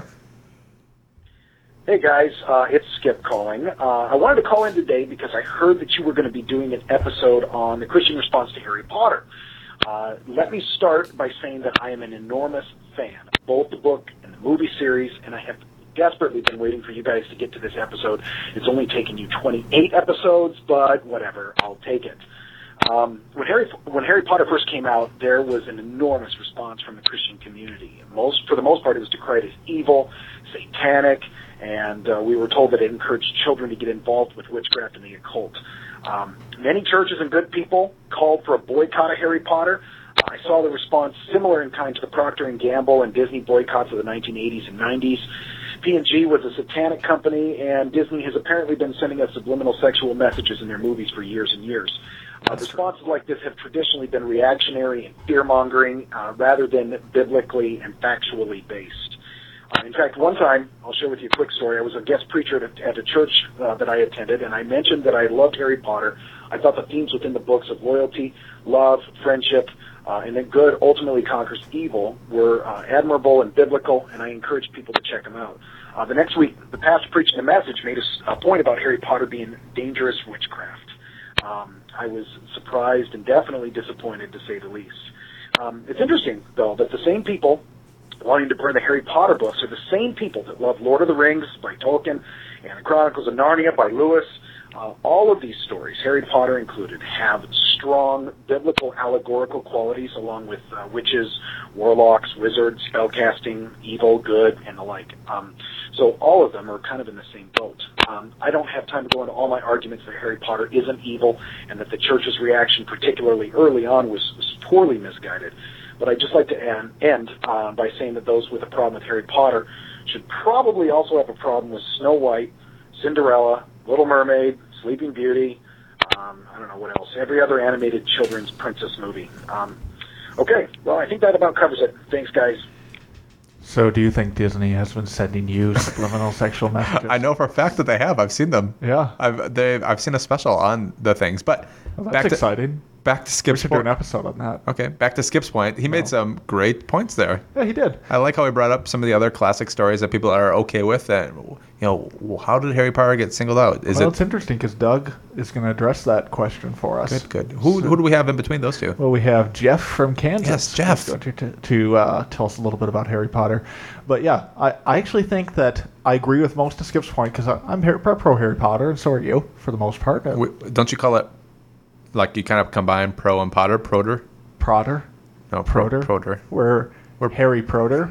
Hey guys, uh, it's Skip calling. Uh, I wanted to call in today because I heard that you were going to be doing an episode on the Christian response to Harry Potter. Uh, let me start by saying that I am an enormous fan of both the book and the movie series, and I have desperately been waiting for you guys to get to this episode. It's only taken you twenty-eight episodes, but whatever, I'll take it. Um, when Harry when Harry Potter first came out, there was an enormous response from the Christian community. Most, for the most part, it was decried as evil, satanic, and uh, we were told that it encouraged children to get involved with witchcraft and the occult. Um, many churches and good people called for a boycott of Harry Potter. Uh, I saw the response similar in kind to the Procter and Gamble and Disney boycotts of the nineteen eighties and nineties. P and G was a satanic company, and Disney has apparently been sending us subliminal sexual messages in their movies for years and years. Uh, responses like this have traditionally been reactionary and fear-mongering uh, rather than biblically and factually based. Uh, in fact, one time, I'll share with you a quick story. I was a guest preacher at a, at a church uh, that I attended, and I mentioned that I loved Harry Potter. I thought the themes within the books of loyalty, love, friendship, uh, and that good ultimately conquers evil were uh, admirable and biblical, and I encouraged people to check them out. Uh, the next week, the pastor preaching a message made a, a point about Harry Potter being dangerous witchcraft. Um, I was surprised and definitely disappointed, to say the least. Um, it's interesting, though, that the same people wanting to burn the Harry Potter books are the same people that love Lord of the Rings by Tolkien and the Chronicles of Narnia by Lewis. Uh, all of these stories, Harry Potter included, have strong biblical allegorical qualities along with uh, witches, warlocks, wizards, spellcasting, evil, good, and the like. Um, so all of them are kind of in the same boat. Um, I don't have time to go into all my arguments that Harry Potter isn't evil and that the church's reaction, particularly early on, was, was poorly misguided. But I'd just like to end, end uh, by saying that those with a problem with Harry Potter should probably also have a problem with Snow White, Cinderella, Little Mermaid, Sleeping Beauty, um, I don't know what else, every other animated children's princess movie. Um, Okay, well, I think that about covers it. Thanks, guys. So, do you think Disney has been sending you subliminal sexual messages? I know for a fact that they have. I've seen them. Yeah. I've they I've seen a special on the things. But Well, that's back to exciting. back to We Skip's should do point. an episode on that. Okay, back to Skip's point. He made some great points there. Yeah, he did. I like how he brought up some of the other classic stories that people are okay with. That, you know, how did Harry Potter get singled out? Is Well, it it's interesting because Doug is going to address that question for us. good? Good. Who who do we have in between those two? Well, we have Jeff from Kansas. Yes, Jeff. who's going to, to uh, tell us a little bit about Harry Potter. But yeah, I, I actually think that I agree with most of Skip's point because I'm Harry, pro Harry Potter, and so are you, for the most part. Uh, We, don't you call it, like you kind of combine pro and Potter? Proter? Proter. No, pro, Proter. Proter. We're, we're Harry Proter.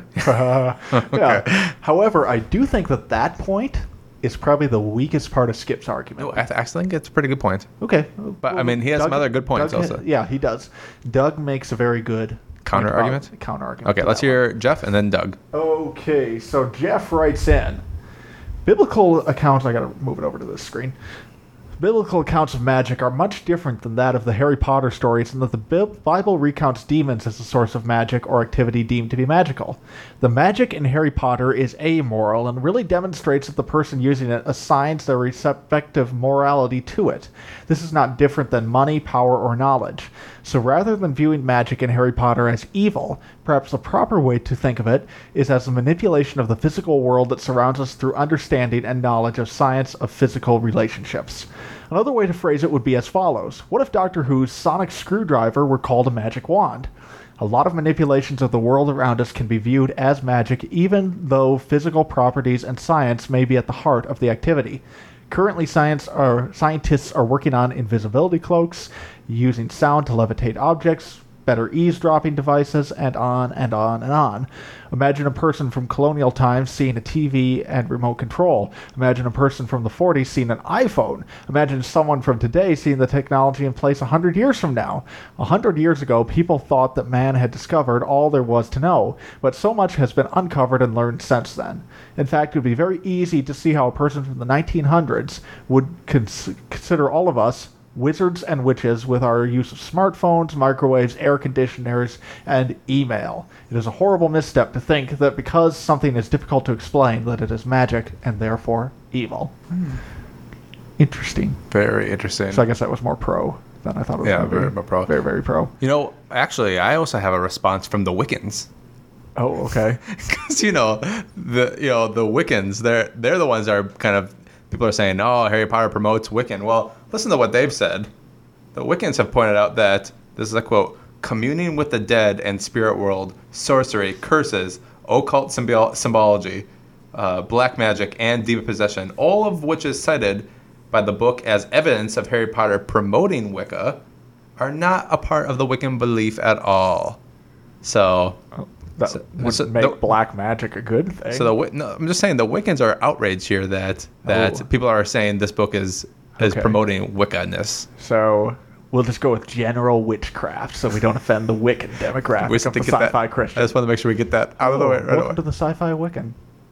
Yeah. However, I do think that that point is probably the weakest part of Skip's argument. No, I th- actually think it's a pretty good point. Okay. But, I mean, he has some other good points Doug- also. Yeah, he does. Doug makes a very good Counter point about- argument? Counter argument. Okay, to let's that one. hear Jeff and then Doug. Okay, so Jeff writes in, biblical accounts, I gotta move it over to this screen. Biblical accounts of magic are much different than that of the Harry Potter stories in that the Bi- Bible recounts demons as the source of magic or activity deemed to be magical. The magic in Harry Potter is amoral and really demonstrates that the person using it assigns their respective morality to it. This is not different than money, power, or knowledge. So rather than viewing magic in Harry Potter as evil, perhaps the proper way to think of it is as a manipulation of the physical world that surrounds us through understanding and knowledge of science of physical relationships. Another way to phrase it would be as follows. What if Doctor Who's sonic screwdriver were called a magic wand? A lot of manipulations of the world around us can be viewed as magic, even though physical properties and science may be at the heart of the activity. Currently, science are, scientists are working on invisibility cloaks, using sound to levitate objects, better eavesdropping devices, and on and on and on. Imagine a person from colonial times seeing a T V and remote control. Imagine a person from the forties seeing an iPhone. Imagine someone from today seeing the technology in place one hundred years from now. one hundred years ago, people thought that man had discovered all there was to know, but so much has been uncovered and learned since then. In fact, it would be very easy to see how a person from the nineteen hundreds would cons- consider all of us wizards and witches with our use of smartphones, microwaves, air conditioners, and email. It is a horrible misstep to think that because something is difficult to explain, that it is magic and therefore evil. Hmm. Interesting. Very interesting. So I guess that was more pro than I thought it was. Yeah, gonna be. very more pro. Very, very pro. You know, actually, I also have a response from the Wiccans. Oh, okay. Because, you know, the you know the Wiccans, they're they're the ones that are kind of, people are saying, oh, Harry Potter promotes Wiccan. Well, listen to what they've said. The Wiccans have pointed out that, this is a quote, communing with the dead and spirit world, sorcery, curses, occult symbol- symbology, uh, black magic, and demon possession, all of which is cited by the book as evidence of Harry Potter promoting Wicca, are not a part of the Wiccan belief at all. So... Oh. That So- would so make the- black magic a good thing. So the Wic- no, I'm just saying the Wiccans are outraged here that that Oh. people are saying this book is is Okay. promoting Wicca-ness. So we'll just go with general witchcraft, so we don't offend the Wiccan demographic We just of the have to get that- sci-fi Christian. I just want to make sure we get that out of the way right Welcome away. to the sci-fi Wiccan.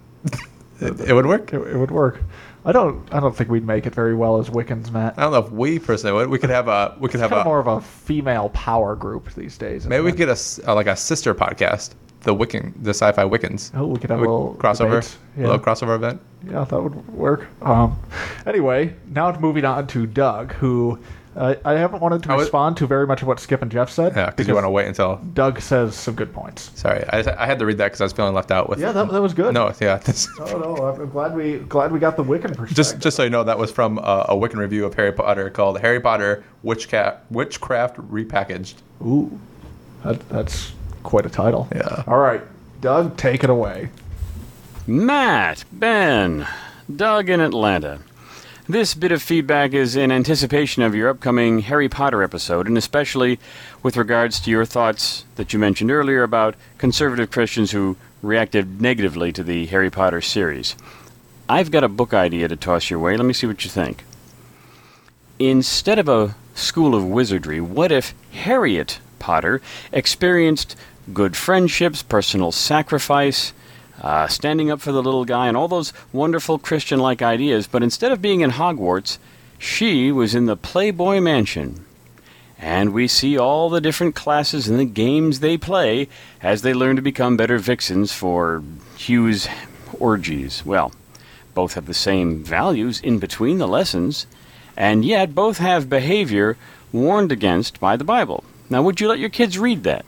It, it would work. It, it would work. I don't. I don't think we'd make it very well as Wiccans, Matt. I don't know if we personally would. We could have a. We could have Kind of a. more of a female power group these days. Maybe we isn't could get a s- uh, like a sister podcast, the Wiccan, the sci-fi Wiccans. it? Oh, we could have We- a little crossover, debate. Yeah. little crossover event. Yeah, that would work. Um, anyway, now moving on to Doug, who uh, I haven't wanted to I was- respond to very much of what Skip and Jeff said. Yeah, because you want to wait until. Doug says some good points. Sorry, I, I had to read that because I was feeling left out with. Yeah, that, that was good. No, yeah. This, Oh no, I'm glad we glad we got the Wiccan perspective. Just, just so you know, that was from uh, a Wiccan review of Harry Potter called "Harry Potter Witchcraft, Witchcraft Repackaged." Ooh, that, that's quite a title. Yeah. All right, Doug, take it away. Matt, Ben, Doug in Atlanta. This bit of feedback is in anticipation of your upcoming Harry Potter episode, and especially with regards to your thoughts that you mentioned earlier about conservative Christians who reacted negatively to the Harry Potter series. I've got a book idea to toss your way. Let me see what you think. Instead of a school of wizardry, what if Harriet Potter experienced good friendships, personal sacrifice, uh, standing up for the little guy, and all those wonderful Christian-like ideas, but instead of being in Hogwarts, she was in the Playboy Mansion. And we see all the different classes and the games they play as they learn to become better vixens for Hugh's orgies. Well, both have the same values in between the lessons, and yet both have behavior warned against by the Bible. Now, would you let your kids read that?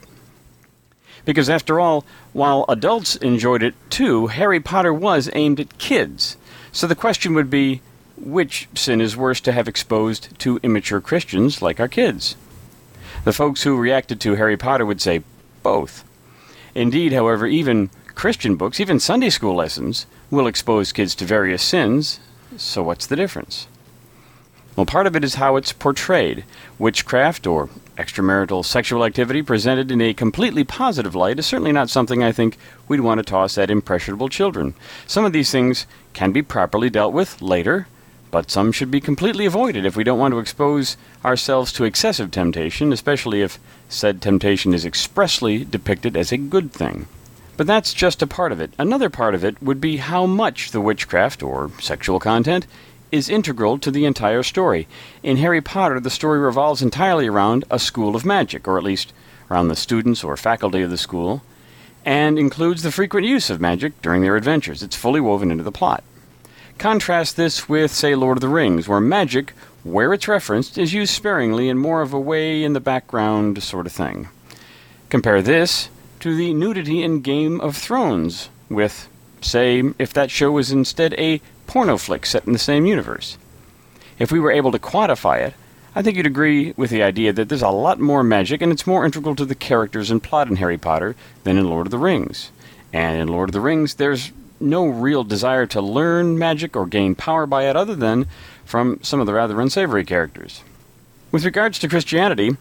Because after all, while adults enjoyed it too, Harry Potter was aimed at kids. So the question would be, which sin is worse to have exposed to immature Christians like our kids? The folks who reacted to Harry Potter would say both. Indeed, however, even Christian books, even Sunday school lessons, will expose kids to various sins. So what's the difference? Well, part of it is how it's portrayed. Witchcraft or extramarital sexual activity presented in a completely positive light is certainly not something I think we'd want to toss at impressionable children. Some of these things can be properly dealt with later, but some should be completely avoided if we don't want to expose ourselves to excessive temptation, especially if said temptation is expressly depicted as a good thing. But that's just a part of it. Another part of it would be how much the witchcraft or sexual content is integral to the entire story. In Harry Potter, the story revolves entirely around a school of magic, or at least around the students or faculty of the school, and includes the frequent use of magic during their adventures. It's fully woven into the plot. Contrast this with, say, Lord of the Rings, where magic, where it's referenced, is used sparingly in more of a way in the background sort of thing. Compare this to the nudity in Game of Thrones with, say, if that show was instead a porno flick set in the same universe. If we were able to quantify it, I think you'd agree with the idea that there's a lot more magic and it's more integral to the characters and plot in Harry Potter than in Lord of the Rings. And in Lord of the Rings, there's no real desire to learn magic or gain power by it other than from some of the rather unsavory characters. With regards to Christianity,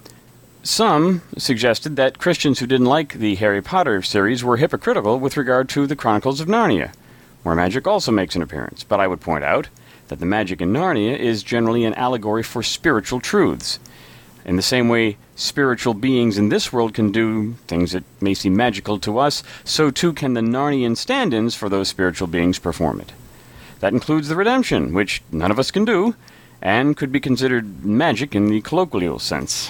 some suggested that Christians who didn't like the Harry Potter series were hypocritical with regard to the Chronicles of Narnia, where magic also makes an appearance. But I would point out that the magic in Narnia is generally an allegory for spiritual truths. In the same way spiritual beings in this world can do things that may seem magical to us, so too can the Narnian stand-ins for those spiritual beings perform it. That includes the redemption, which none of us can do, and could be considered magic in the colloquial sense.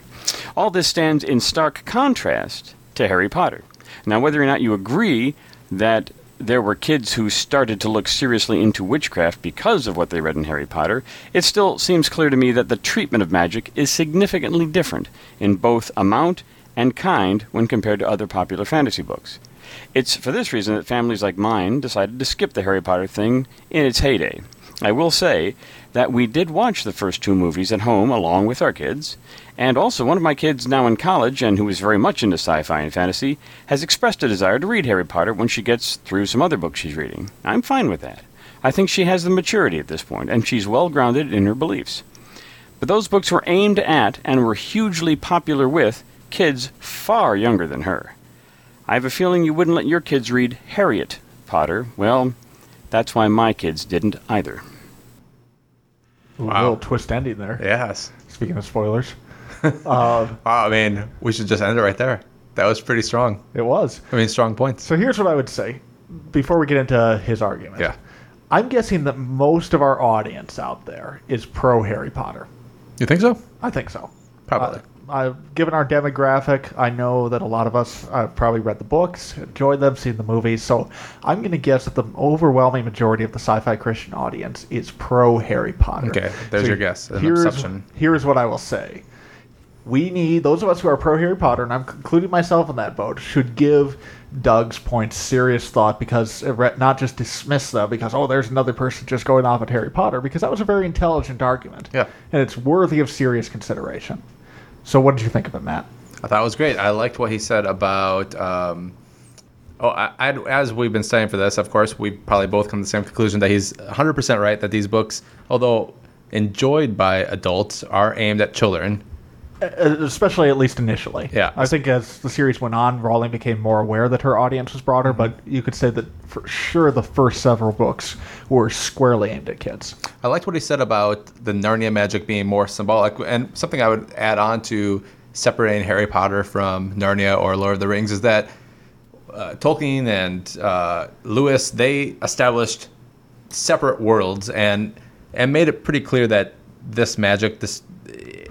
All this stands in stark contrast to Harry Potter. Now, whether or not you agree that there were kids who started to look seriously into witchcraft because of what they read in Harry Potter, it still seems clear to me that the treatment of magic is significantly different in both amount and kind when compared to other popular fantasy books. It's for this reason that families like mine decided to skip the Harry Potter thing in its heyday. I will say that we did watch the first two movies at home along with our kids, and also one of my kids now in college and who is very much into sci-fi and fantasy has expressed a desire to read Harry Potter when she gets through some other books she's reading. I'm fine with that. I think she has the maturity at this point, and she's well grounded in her beliefs. But those books were aimed at and were hugely popular with kids far younger than her. I have a feeling you wouldn't let your kids read Harriet Potter. Well, that's why my kids didn't either. Ooh, Wow. A little twist ending there. Yes. Speaking of spoilers. uh, Wow, I mean, we should just end it right there. That was pretty strong. it was. I mean, strong points. So here's what I would say before we get into his argument. Yeah. I'm guessing that most of our audience out there is pro Harry Potter. You think so? I think so. Probably. Uh, uh, given our demographic, I know that a lot of us uh, probably read the books, enjoyed them, seen the movies. So I'm going to guess that the overwhelming majority of the sci-fi Christian audience is pro Harry Potter. Okay, there's So your guess. An here's, assumption. here's what I will say. We need, those of us who are pro Harry Potter, and I'm including myself in that boat, should give Doug's points serious thought, because not just dismiss them because, oh, there's another person just going off at Harry Potter, because that was a very intelligent argument. Yeah. And it's worthy of serious consideration. So what did you think of it, Matt? I thought it was great. I liked what he said about. Um, oh, I, I, as we've been studying for this, of course, we probably both come to the same conclusion that he's one hundred percent right that these books, although enjoyed by adults, are aimed at children. Especially at least initially. Yeah. I think as the series went on, Rowling became more aware that her audience was broader, but you could say that for sure the first several books were squarely aimed at kids. I liked what he said about the Narnia magic being more symbolic, and something I would add on to separating Harry Potter from Narnia or Lord of the Rings is that uh, Tolkien and uh, Lewis, they established separate worlds and and made it pretty clear that this magic, this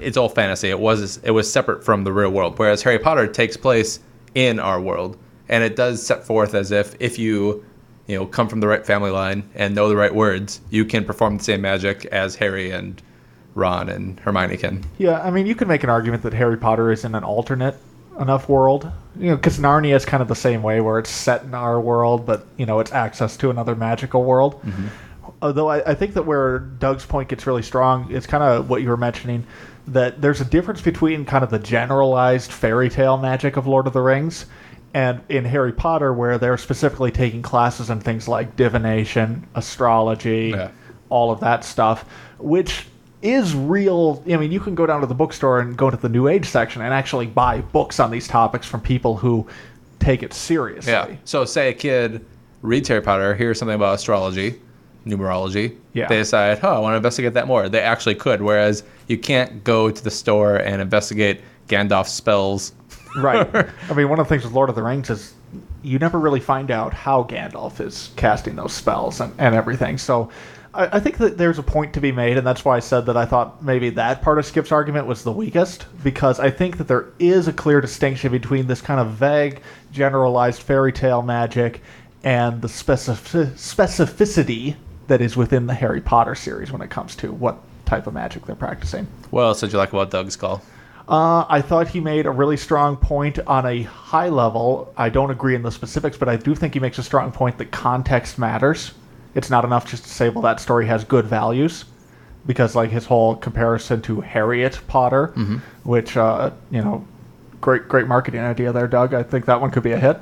it's all fantasy. It was it was separate from the real world, whereas Harry Potter takes place in our world, and it does set forth as if if you you know come from the right family line and know the right words, you can perform the same magic as Harry and Ron and Hermione can. Yeah, I mean, you could make an argument that Harry Potter is in an alternate enough world, you know, because Narnia is kind of the same way, where it's set in our world, but you know, it's access to another magical world. Mm-hmm. Although I, I think that where Doug's point gets really strong is kind of what you were mentioning, that there's a difference between kind of the generalized fairy tale magic of Lord of the Rings and in Harry Potter, where they're specifically taking classes in things like divination, astrology, yeah. all of that stuff, which is real. I mean, you can go down to the bookstore and go to the New Age section and actually buy books on these topics from people who take it seriously. Yeah. So say a kid reads Harry Potter, hears something about astrology, numerology. Yeah. They decide, oh, I want to investigate that more. They actually could, whereas you can't go to the store and investigate Gandalf's spells. Right. I mean, one of the things with Lord of the Rings is you never really find out how Gandalf is casting those spells and, and everything. So I, I think that there's a point to be made, and that's why I said that I thought maybe that part of Skip's argument was the weakest, because I think that there is a clear distinction between this kind of vague, generalized fairy tale magic and the specific- specificity that is within the Harry Potter series when it comes to what type of magic they're practicing. What else did you like about Doug's call? Uh, I thought he made a really strong point on a high level. I don't agree in the specifics, but I do think he makes a strong point that context matters. It's not enough just to say, well, that story has good values, because like his whole comparison to Harriet Potter, mm-hmm. which, uh, you know, great great marketing idea there, Doug. I think that one could be a hit.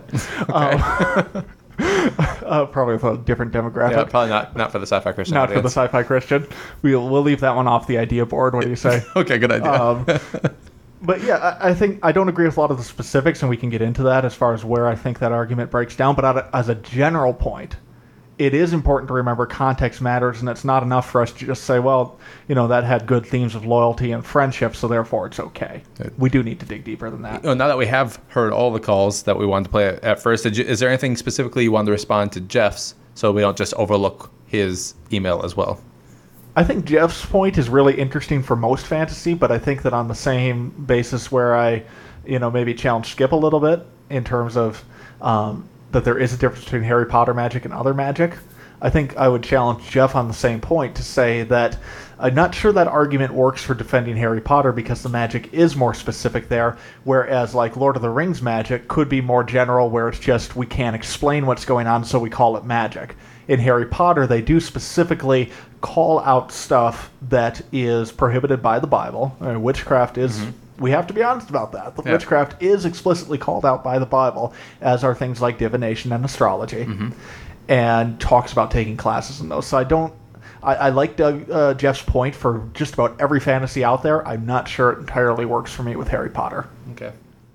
um, Uh, probably with a different demographic. Yeah, probably not not for the sci-fi Christian. Not audience. for the sci-fi Christian. We'll we'll leave that one off the idea board. What do you say? Okay, good idea. Um, but yeah, I, I think I don't agree with a lot of the specifics, and we can get into that as far as where I think that argument breaks down. But at a, as a general point, it is important to remember context matters, and it's not enough for us to just say, well, you know, that had good themes of loyalty and friendship, so therefore it's okay. We do need to dig deeper than that. You know, now that we have heard all the calls that we wanted to play at first, did you, is there anything specifically you wanted to respond to Jeff's, so we don't just overlook his email as well? I think Jeff's point is really interesting for most fantasy, but I think that on the same basis where I, you know, maybe challenge Skip a little bit in terms of um, that there is a difference between Harry Potter magic and other magic, I think I would challenge Jeff on the same point to say that I'm not sure that argument works for defending Harry Potter because the magic is more specific there, whereas like Lord of the Rings magic could be more general, where it's just we can't explain what's going on, so we call it magic. In Harry Potter, they do specifically call out stuff that is prohibited by the Bible. I mean, witchcraft is... Mm-hmm. We have to be honest about that. The yeah. Witchcraft is explicitly called out by the Bible, as are things like divination and astrology, mm-hmm. and talks about taking classes in those. So I don't... I, I like Doug, uh, Jeff's point for just about every fantasy out there. I'm not sure it entirely works for me with Harry Potter. Okay.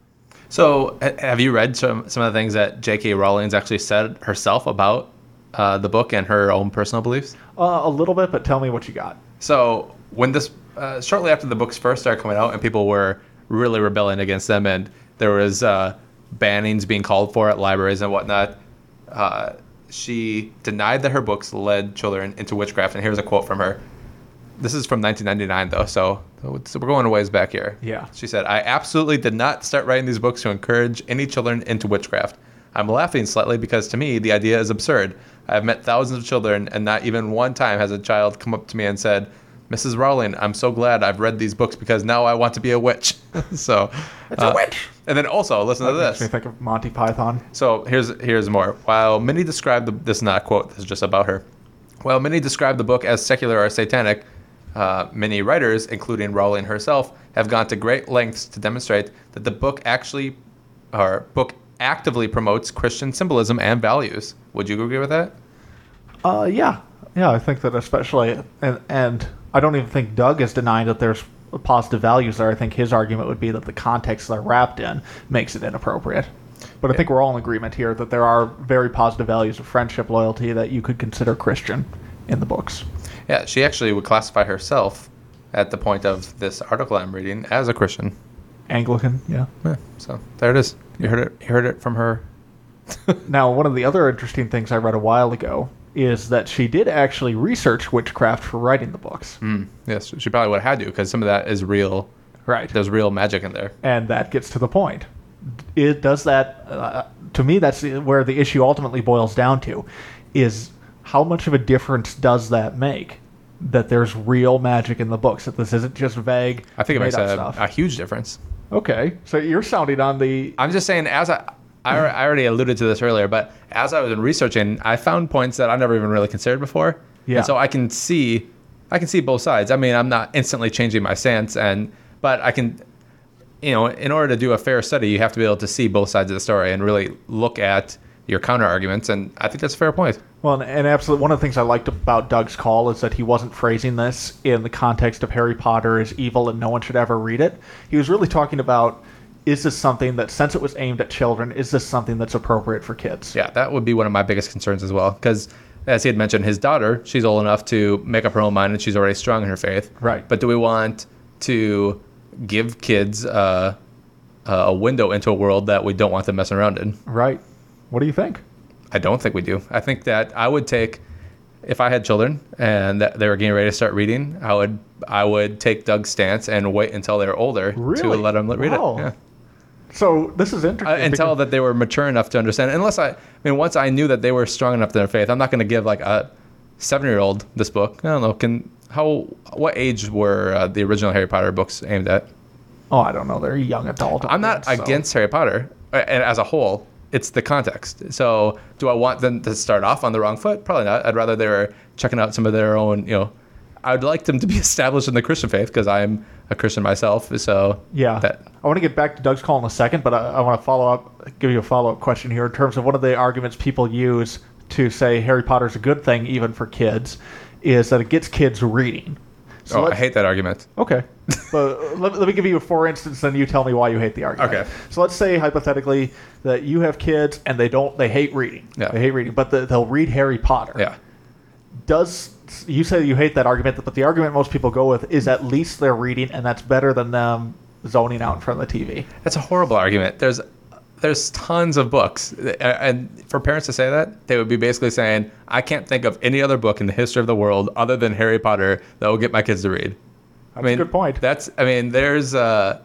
So have you read some, some of the things that J K. Rowling's actually said herself about uh, the book and her own personal beliefs? Uh, a little bit, but tell me what you got. So when this... Uh, shortly after the books first started coming out and people were really rebelling against them and there was uh, bannings being called for at libraries and whatnot, uh, she denied that her books led children into witchcraft. And here's a quote from her. This is from nineteen ninety-nine, though, so, so we're going a ways back here. Yeah. She said, I absolutely did not start writing these books to encourage any children into witchcraft. I'm laughing slightly because to me, the idea is absurd. I've met thousands of children and not even one time has a child come up to me and said, Missus Rowling, I'm so glad I've read these books because now I want to be a witch. so It's uh, a witch! And then also, listen that to makes this. me think of Monty Python. So here's here's more. While many describe the, this is not a quote, this is just about her. While many describe the book as secular or satanic, uh, many writers, including Rowling herself, have gone to great lengths to demonstrate that the book actually, or book actively promotes Christian symbolism and values. Would you agree with that? Uh, yeah. Yeah, I think that especially, and, and I don't even think Doug is denying that there's positive values there. I think his argument would be that the context they're wrapped in makes it inappropriate. But I think we're all in agreement here that there are very positive values of friendship, loyalty that you could consider Christian in the books. Yeah, she actually would classify herself at the point of this article I'm reading as a Christian. Anglican, yeah. Yeah, so there it is. You heard it. You heard it from her. Now, one of the other interesting things I read a while ago is that she did actually research witchcraft for writing the books. Mm, yes, she probably would have had to, because some of that is real. Right. There's real magic in there. And that gets to the point. It does that, uh, to me, that's where the issue ultimately boils down to, is how much of a difference does that make? That there's real magic in the books, that this isn't just vague, I think it makes made-up a, stuff. a huge difference. Okay, so you're sounding on the... I'm just saying, as I, I, I already alluded to this earlier, but as I was researching, I found points that I never even really considered before. Yeah. And so I can see, I can see both sides. I mean, I'm not instantly changing my stance, and but I can, you know, in order to do a fair study, you have to be able to see both sides of the story and really look at your counter arguments, and I think that's a fair point. Well, and, and absolutely, one of the things I liked about Doug's call is that he wasn't phrasing this in the context of Harry Potter is evil and no one should ever read it. He was really talking about, is this something that, since it was aimed at children, is this something that's appropriate for kids? Yeah, that would be one of my biggest concerns as well, because as he had mentioned, his daughter, she's old enough to make up her own mind, and she's already strong in her faith. Right. But do we want to give kids uh, a window into a world that we don't want them messing around in? Right. What do you think? I don't think we do. I think that I would take, if I had children and that they were getting ready to start reading, I would I would take Doug's stance and wait until they were older Really? to let them read Wow. it. Yeah. So this is Uh, interesting. until because- that they were mature enough to understand. Unless I, I mean, once I knew that they were strong enough in their faith, I'm not going to give like a seven-year-old this book. I don't know. Can how what age were uh, the original Harry Potter books aimed at? Oh, I don't know. They're a young adult. I'm not audience, so- against Harry Potter, uh, and as a whole, it's the context. So, do I want them to start off on the wrong foot? Probably not. I'd rather they were checking out some of their own. You know, I'd like them to be established in the Christian faith because I'm a Christian myself. So Yeah. that I want to get back to Doug's call in a second, but I, I want to follow up, give you a follow-up question here in terms of one of the arguments people use to say Harry Potter's a good thing, even for kids, is that it gets kids reading. So oh, I let's- hate that argument. Okay. But let, let me give you a for instance, then you tell me why you hate the argument. Okay. So let's say hypothetically that you have kids and they don't, they hate reading. Yeah. They hate reading, but the, they'll read Harry Potter. Yeah. Does you say you hate that argument, but the argument most people go with is at least they're reading, and that's better than them zoning out in front of the T V. That's a horrible argument. There's there's tons of books, and for parents to say that, they would be basically saying, I can't think of any other book in the history of the world other than Harry Potter that will get my kids to read. I That's a mean, good point. That's I mean, there's uh,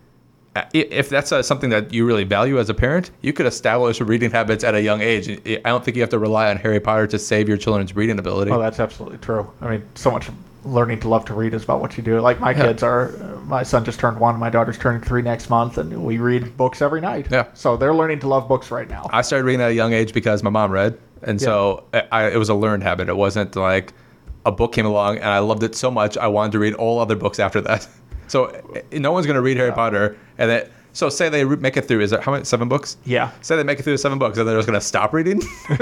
if that's uh, something that you really value as a parent, you could establish reading habits at a young age. I don't think you have to rely on Harry Potter to save your children's reading ability. Oh, that's absolutely true. I mean, so much learning to love to read is about what you do. Like my Yeah. kids are, uh, my son just turned one, my daughter's turning three next month, and we read books every night. Yeah. So they're learning to love books right now. I started reading at a young age because my mom read, and so I, it was a learned habit. It wasn't like a book came along and I loved it so much I wanted to read all other books after that. So eh, no one's going to read Harry Potter, and it, so say they re- make it through. Is it how many? Seven books? Yeah. Say they make it through seven books, and they're just going to stop reading.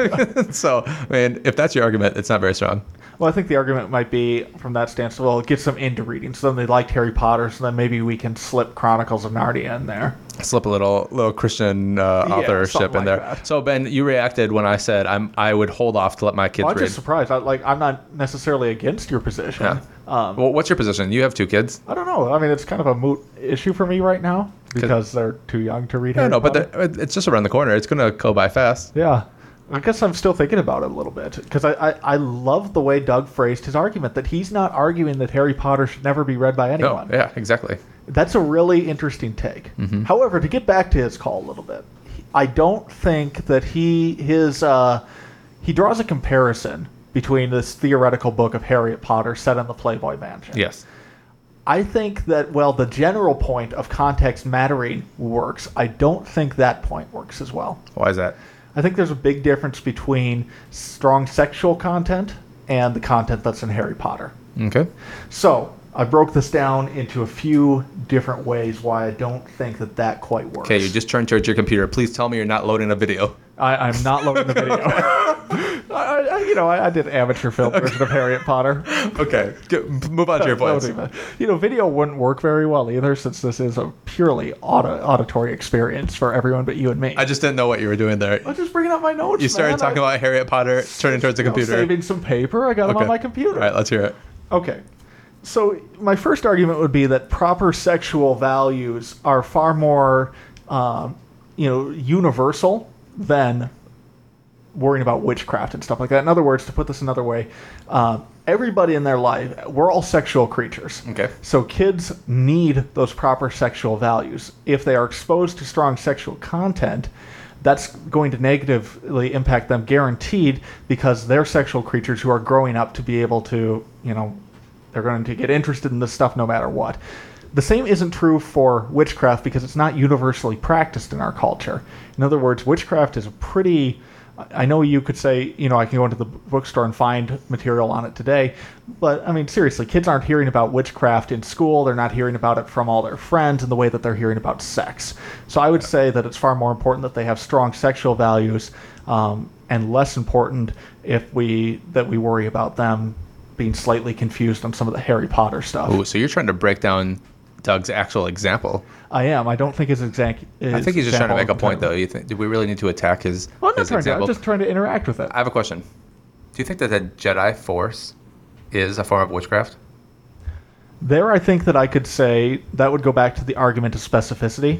So I mean, if that's your argument, it's not very strong. Well, I think the argument might be from that stance, well, it gets them into reading. So then they liked Harry Potter, so then maybe we can slip Chronicles of Narnia in there. Slip a little little Christian uh, Yeah, authorship something in like there. that. So Ben, you reacted when I said I'm I would hold off to let my kids Well, I'm read. just surprised. I, like, I'm not necessarily against your position. Yeah. Um, Well, what's your position? You have two kids. I don't know. I mean, it's kind of a moot issue for me right now because they're too young to read I Harry know, but Potter. they're- it's just around the corner. It's going to go by fast. Yeah. I guess I'm still thinking about it a little bit because I, I, I love the way Doug phrased his argument that he's not arguing that Harry Potter should never be read by No, anyone. yeah, exactly. That's a really interesting take. However, to get back to his call a little bit, I don't think that he his uh, he draws a comparison between this theoretical book of Harry Potter set in the Playboy Mansion. Yes. I think that, well, the general point of context mattering works. I don't think that point works as well. Why is that? I think there's a big difference between strong sexual content and the content that's in Harry Potter. Okay. So I broke this down into a few different ways why I don't think that that quite works. Okay, you just turned towards your computer. Please tell me you're not loading a video. I, I'm not loading the video. I, I, you know, I, I did amateur film version of Harry Potter. Okay, Get, move on to your points. You know, video wouldn't work very well either, since this is a purely auto, auditory experience for everyone but you and me. I just didn't know what you were doing there. I'm just bringing up my notes. You started man. talking I, about Harry Potter, turning towards the you know, computer. saving some paper. I got them Okay. on my computer. All right, let's hear it. Okay. So my first argument would be that proper sexual values are far more, um, you know, universal than worrying about witchcraft and stuff like that. In other words, to put this another way, uh, everybody in their life, we're all sexual creatures. Okay. So kids need those proper sexual values. If they are exposed to strong sexual content, that's going to negatively impact them, guaranteed, because they're sexual creatures who are growing up to be able to, you know, they're going to get interested in this stuff no matter what. The same isn't true for witchcraft because it's not universally practiced in our culture. In other words, witchcraft is a pretty... I know you could say, you know, I can go into the bookstore and find material on it today, but, I mean, seriously, kids aren't hearing about witchcraft in school. They're not hearing about it from all their friends in the way that they're hearing about sex. So I would say that it's far more important that they have strong sexual values, um, and less important if we that we worry about them being slightly confused on some of the Harry Potter stuff. Ooh, so you're trying to break down Doug's actual example. I am. I don't think his exact. I think he's just trying to make a point, though. You think? Do we really need to attack his, well, I'm not his trying example? To, I'm just trying to interact with it. I have a question. Do you think that the Jedi Force is a form of witchcraft? There, I think that I could say that would go back to the argument of specificity,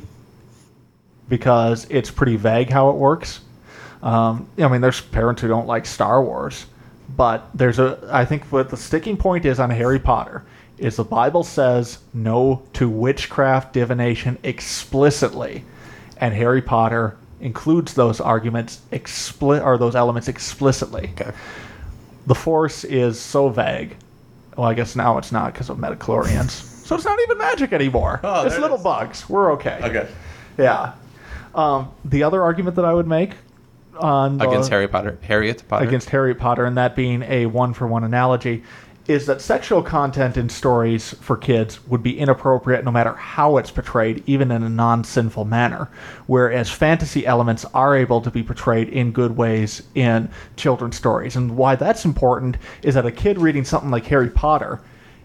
because it's pretty vague how it works. Um, I mean, there's parents who don't like Star Wars, but there's a. I think what the sticking point is on Harry Potter is the Bible says no to witchcraft, divination explicitly, and Harry Potter includes those arguments expli- or those elements explicitly. Okay. The Force is so vague. Well, I guess now it's not because of metachlorians. So it's not even magic anymore. Oh, it's there it little is. bugs. We're okay. Okay. Yeah. Um, the other argument that I would make on the, Against Harry Potter, Harriet Potter. against Harry Potter, and that being a one-for-one analogy, is that sexual content in stories for kids would be inappropriate no matter how it's portrayed, even in a non-sinful manner, whereas fantasy elements are able to be portrayed in good ways in children's stories. And why that's important is that a kid reading something like Harry Potter,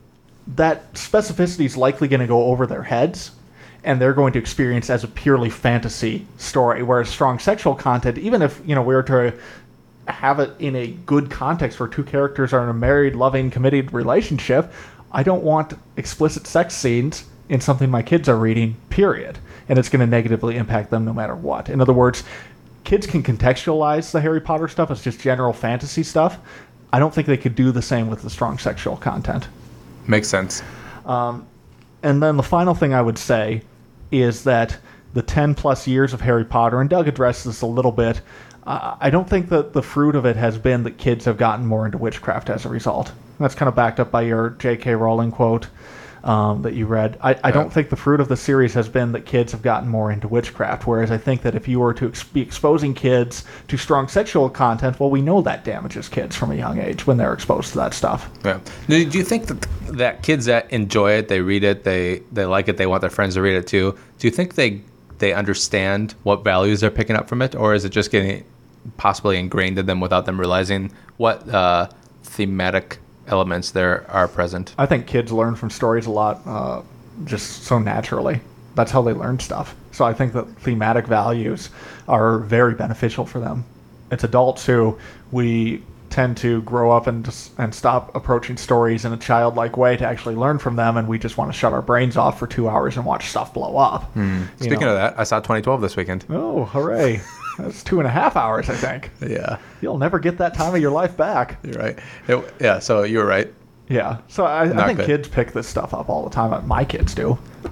that specificity is likely going to go over their heads, and they're going to experience as a purely fantasy story, whereas strong sexual content, even if, you know, we were to have it in a good context where two characters are in a married, loving, committed relationship, I don't want explicit sex scenes in something my kids are reading, period. And it's going to negatively impact them no matter what. In other words, kids can contextualize the Harry Potter stuff as just general fantasy stuff. I don't think they could do the same with the strong sexual content. Makes sense. Um, and then the final thing I would say is that the ten plus years of Harry Potter, and Doug addressed this a little bit, uh, I don't think that the fruit of it has been that kids have gotten more into witchcraft as a result. That's kind of backed up by your J K Rowling quote um, that you read. I, I don't think the fruit of the series has been that kids have gotten more into witchcraft, whereas I think that if you were to ex- be exposing kids to strong sexual content, well, we know that damages kids from a young age when they're exposed to that stuff. Yeah. Do do you think that that kids that enjoy it, they read it, they they like it, they want their friends to read it too? Do you think they they understand what values they're picking up from it, or is it just getting possibly ingrained in them without them realizing what uh, thematic elements there are present? I think kids learn from stories a lot, uh, just so naturally. That's how they learn stuff. So I think that thematic values are very beneficial for them. It's adults who we tend to grow up and just, and stop approaching stories in a childlike way to actually learn from them, and we just want to shut our brains off for two hours and watch stuff blow up. Mm. You Speaking know? of that, I saw twenty twelve this weekend. Oh, hooray. That's two and a half hours, I think. Yeah. You'll never get that time of your life back. You're right. It, yeah, so you were right. Yeah. So I, I Not think good. kids pick this stuff up all the time. My kids do.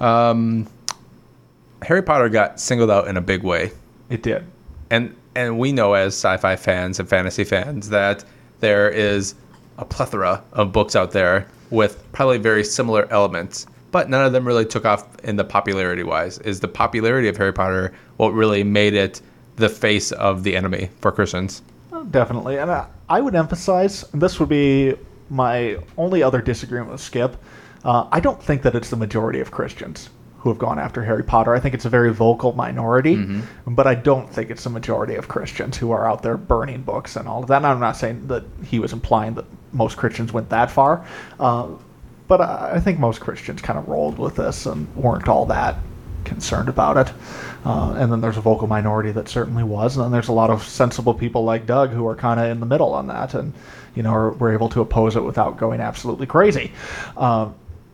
Um, Harry Potter got singled out in a big way. It did. And and we know as sci-fi fans and fantasy fans that there is a plethora of books out there with probably very similar elements, but none of them really took off in the popularity-wise. Is the popularity of Harry Potter what really made it the face of the enemy for Christians? Definitely. And I, I would emphasize, and this would be my only other disagreement with Skip, uh, I don't think that it's the majority of Christians who have gone after Harry Potter. I think it's a very vocal minority, mm-hmm. but I don't think it's the majority of Christians who are out there burning books and all of that. And I'm not saying that he was implying that most Christians went that far, uh, but I, I think most Christians kind of rolled with this and weren't all that concerned about it. Uh, and then there's a vocal minority that certainly was, and then there's a lot of sensible people like Doug who are kind of in the middle on that, and you know, are, were able to oppose it without going absolutely crazy. Um,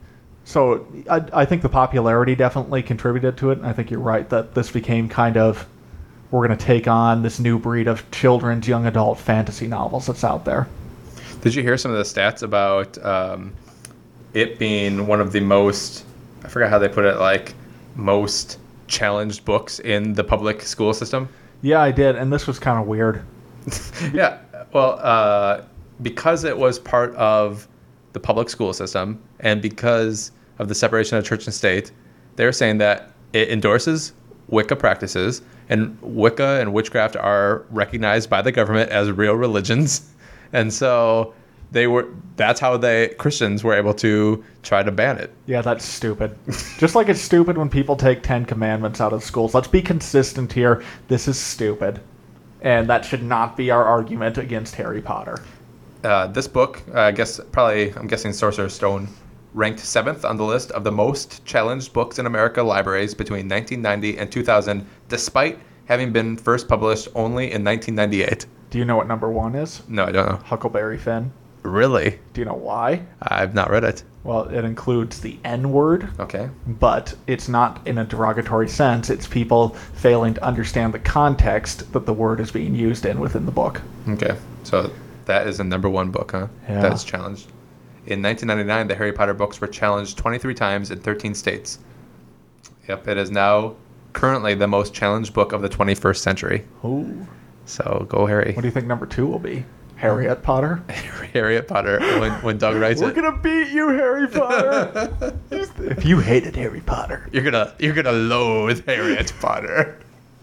so I, I think the popularity definitely contributed to it, and I think you're right that this became kind of we're going to take on this new breed of children's young adult fantasy novels that's out there. Did you hear some of the stats about um, it being one of the most, I forgot how they put it, like most challenged books in the public school system? Yeah, I did, and this was kind of weird. Yeah, well, uh, because it was part of the public school system and because of the separation of church and state, they're saying that it endorses Wicca practices, and Wicca and witchcraft are recognized by the government as real religions. And so they were that's how they Christians were able to try to ban it. Yeah, that's stupid. Just like it's stupid when people take Ten Commandments out of schools. Let's be consistent here. This is stupid. And that should not be our argument against Harry Potter. Uh, this book, uh, I guess probably, I'm guessing Sorcerer's Stone ranked seventh on the list of the most challenged books in America libraries between nineteen ninety and two thousand, despite having been first published only in nineteen ninety-eight. Do you know what number one is? No, I don't know. Huckleberry Finn. Really? Do you know why? I've not read it. Well, it includes the N-word, Okay. but it's not in a derogatory sense. It's people failing to understand the context that the word is being used in within the book. Okay. So that is the number one book, huh? Yeah. That is challenged. In nineteen ninety-nine, the Harry Potter books were challenged twenty-three times in thirteen states. Yep, it is now currently the most challenged book of the twenty-first century. Ooh. So go Harry. What do you think number two will be? Harriet Potter? Harriet Potter, when, when Doug writes We're it. gonna beat you, Harry Potter! If you hated Harry Potter. You're gonna you're gonna loathe Harriet Potter.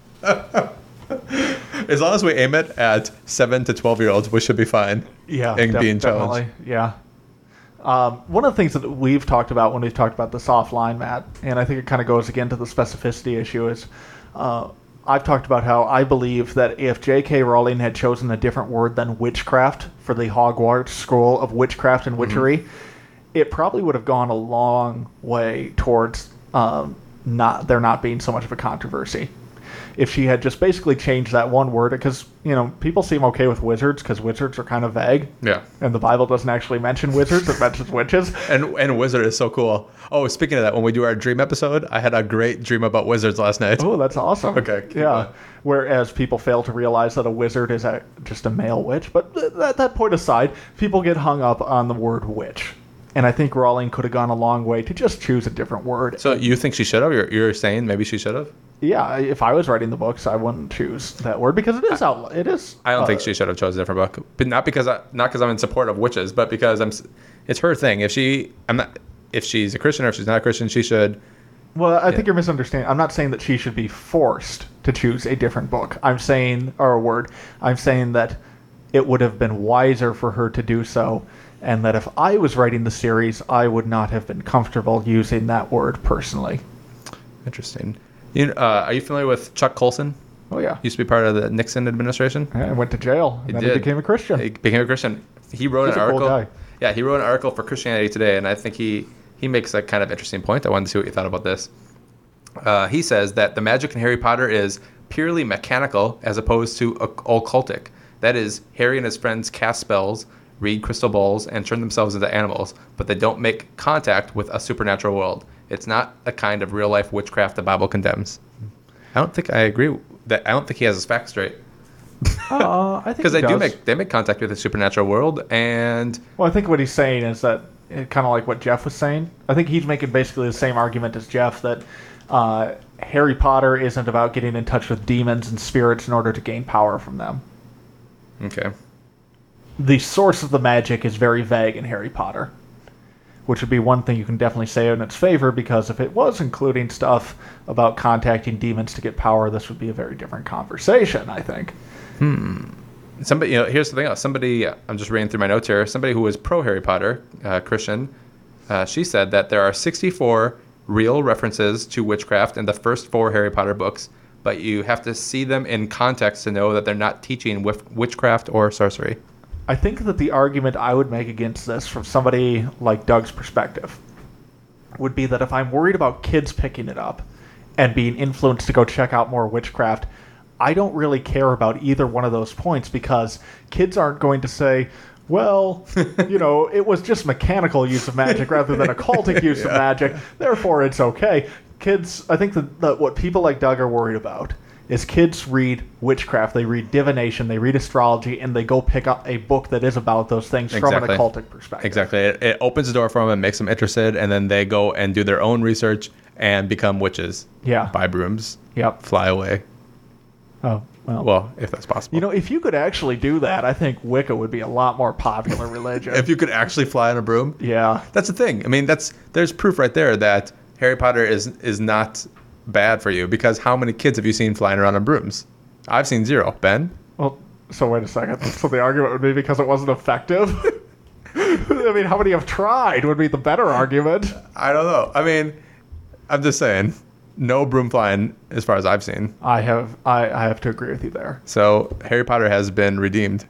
As long as we aim it at seven to twelve year olds, we should be fine. Yeah, and def- being definitely. challenged. Yeah. Um, one of the things that we've talked about when we've talked about the soft line, Matt, and I think it kind of goes again to the specificity issue, is uh, I've talked about how I believe that if J K. Rowling had chosen a different word than witchcraft for the Hogwarts School of Witchcraft and Witchery, mm-hmm. it probably would have gone a long way towards um, not there not being so much of a controversy. If she had just basically changed that one word, because, you know, people seem okay with wizards because wizards are kind of vague. Yeah. And the Bible doesn't actually mention wizards, it mentions witches. And and wizard is so cool. Oh, speaking of that, when we do our dream episode, I had a great dream about wizards last night. Oh, that's awesome. Okay, keep Yeah. going. Whereas people fail to realize that a wizard is a, just a male witch. But th- that, that point aside, people get hung up on the word witch. And I think Rowling could have gone a long way to just choose a different word. So you think she should have? You're, you're saying maybe she should have? Yeah, if I was writing the books, I wouldn't choose that word because it is out. It is. I don't uh, think she should have chosen a different book, but not because I, not because I'm in support of witches, but because I'm. s- It's her thing. If she, I'm not. If she's a Christian or if she's not a Christian, she should. Well, I Yeah. think you're misunderstanding. I'm not saying that she should be forced to choose a different book. I'm saying, or a word. I'm saying that it would have been wiser for her to do so, and that if I was writing the series, I would not have been comfortable using that word personally. Interesting. You know, uh, are you familiar with Chuck Colson? Oh yeah, Used to be part of the Nixon administration. I went to jail, and then he did. became a Christian. He became a Christian. He wrote He's an a cool article. guy. Yeah, he wrote an article for Christianity Today, and I think he he makes a kind of interesting point. I wanted to see what you thought about this. Uh, he says that the magic in Harry Potter is purely mechanical as opposed to oc- occultic. That is, Harry and his friends cast spells, read crystal balls, and turn themselves into animals, but they don't make contact with a supernatural world. It's not a kind of real-life witchcraft the Bible condemns. I don't think I agree that. I don't think he has his facts straight. Uh, I think Because he they do does. make they make contact with the supernatural world, and Well, I think what he's saying is that, kind of like what Jeff was saying. I think he's making basically the same argument as Jeff, that uh, Harry Potter isn't about getting in touch with demons and spirits in order to gain power from them. okay, The source of the magic is very vague in Harry Potter, which would be one thing you can definitely say in its favor, because if it was including stuff about contacting demons to get power, this would be a very different conversation, I think. somebody. You know, here's the thing. else. Somebody. I'm just reading through my notes here. Somebody who was pro Harry Potter, uh, Christian. Uh, she said that there are sixty-four real references to witchcraft in the first four Harry Potter books, but you have to see them in context to know that they're not teaching wif- witchcraft or sorcery. I think that the argument I would make against this from somebody like Doug's perspective would be that if I'm worried about kids picking it up and being influenced to go check out more witchcraft, I don't really care about either one of those points, because kids aren't going to say, well, you know, it was just mechanical use of magic rather than occultic use of magic, therefore it's okay. Kids, I think that, that what people like Doug are worried about is kids read witchcraft, they read divination, they read astrology, and they go pick up a book that is about those things from an Exactly. occultic perspective. Exactly. It, it opens the door for them and makes them interested, and then they go and do their own research and become witches. Yeah. Buy brooms. Yep. Fly away. Oh, well. Well, if that's possible. You know, if you could actually do that, I think Wicca would be a lot more popular religion. if you could actually fly on a broom. Yeah. That's the thing. I mean, that's there's proof right there that Harry Potter is is not bad for you, because how many kids have you seen flying around on brooms? I've seen zero. Ben? Well, so wait a second. So the argument would be because it wasn't effective? I mean, how many have tried would be the better argument. I don't know. I mean, I'm just saying, no broom flying as far as I've seen. I have I, I have to agree with you there. So Harry Potter has been redeemed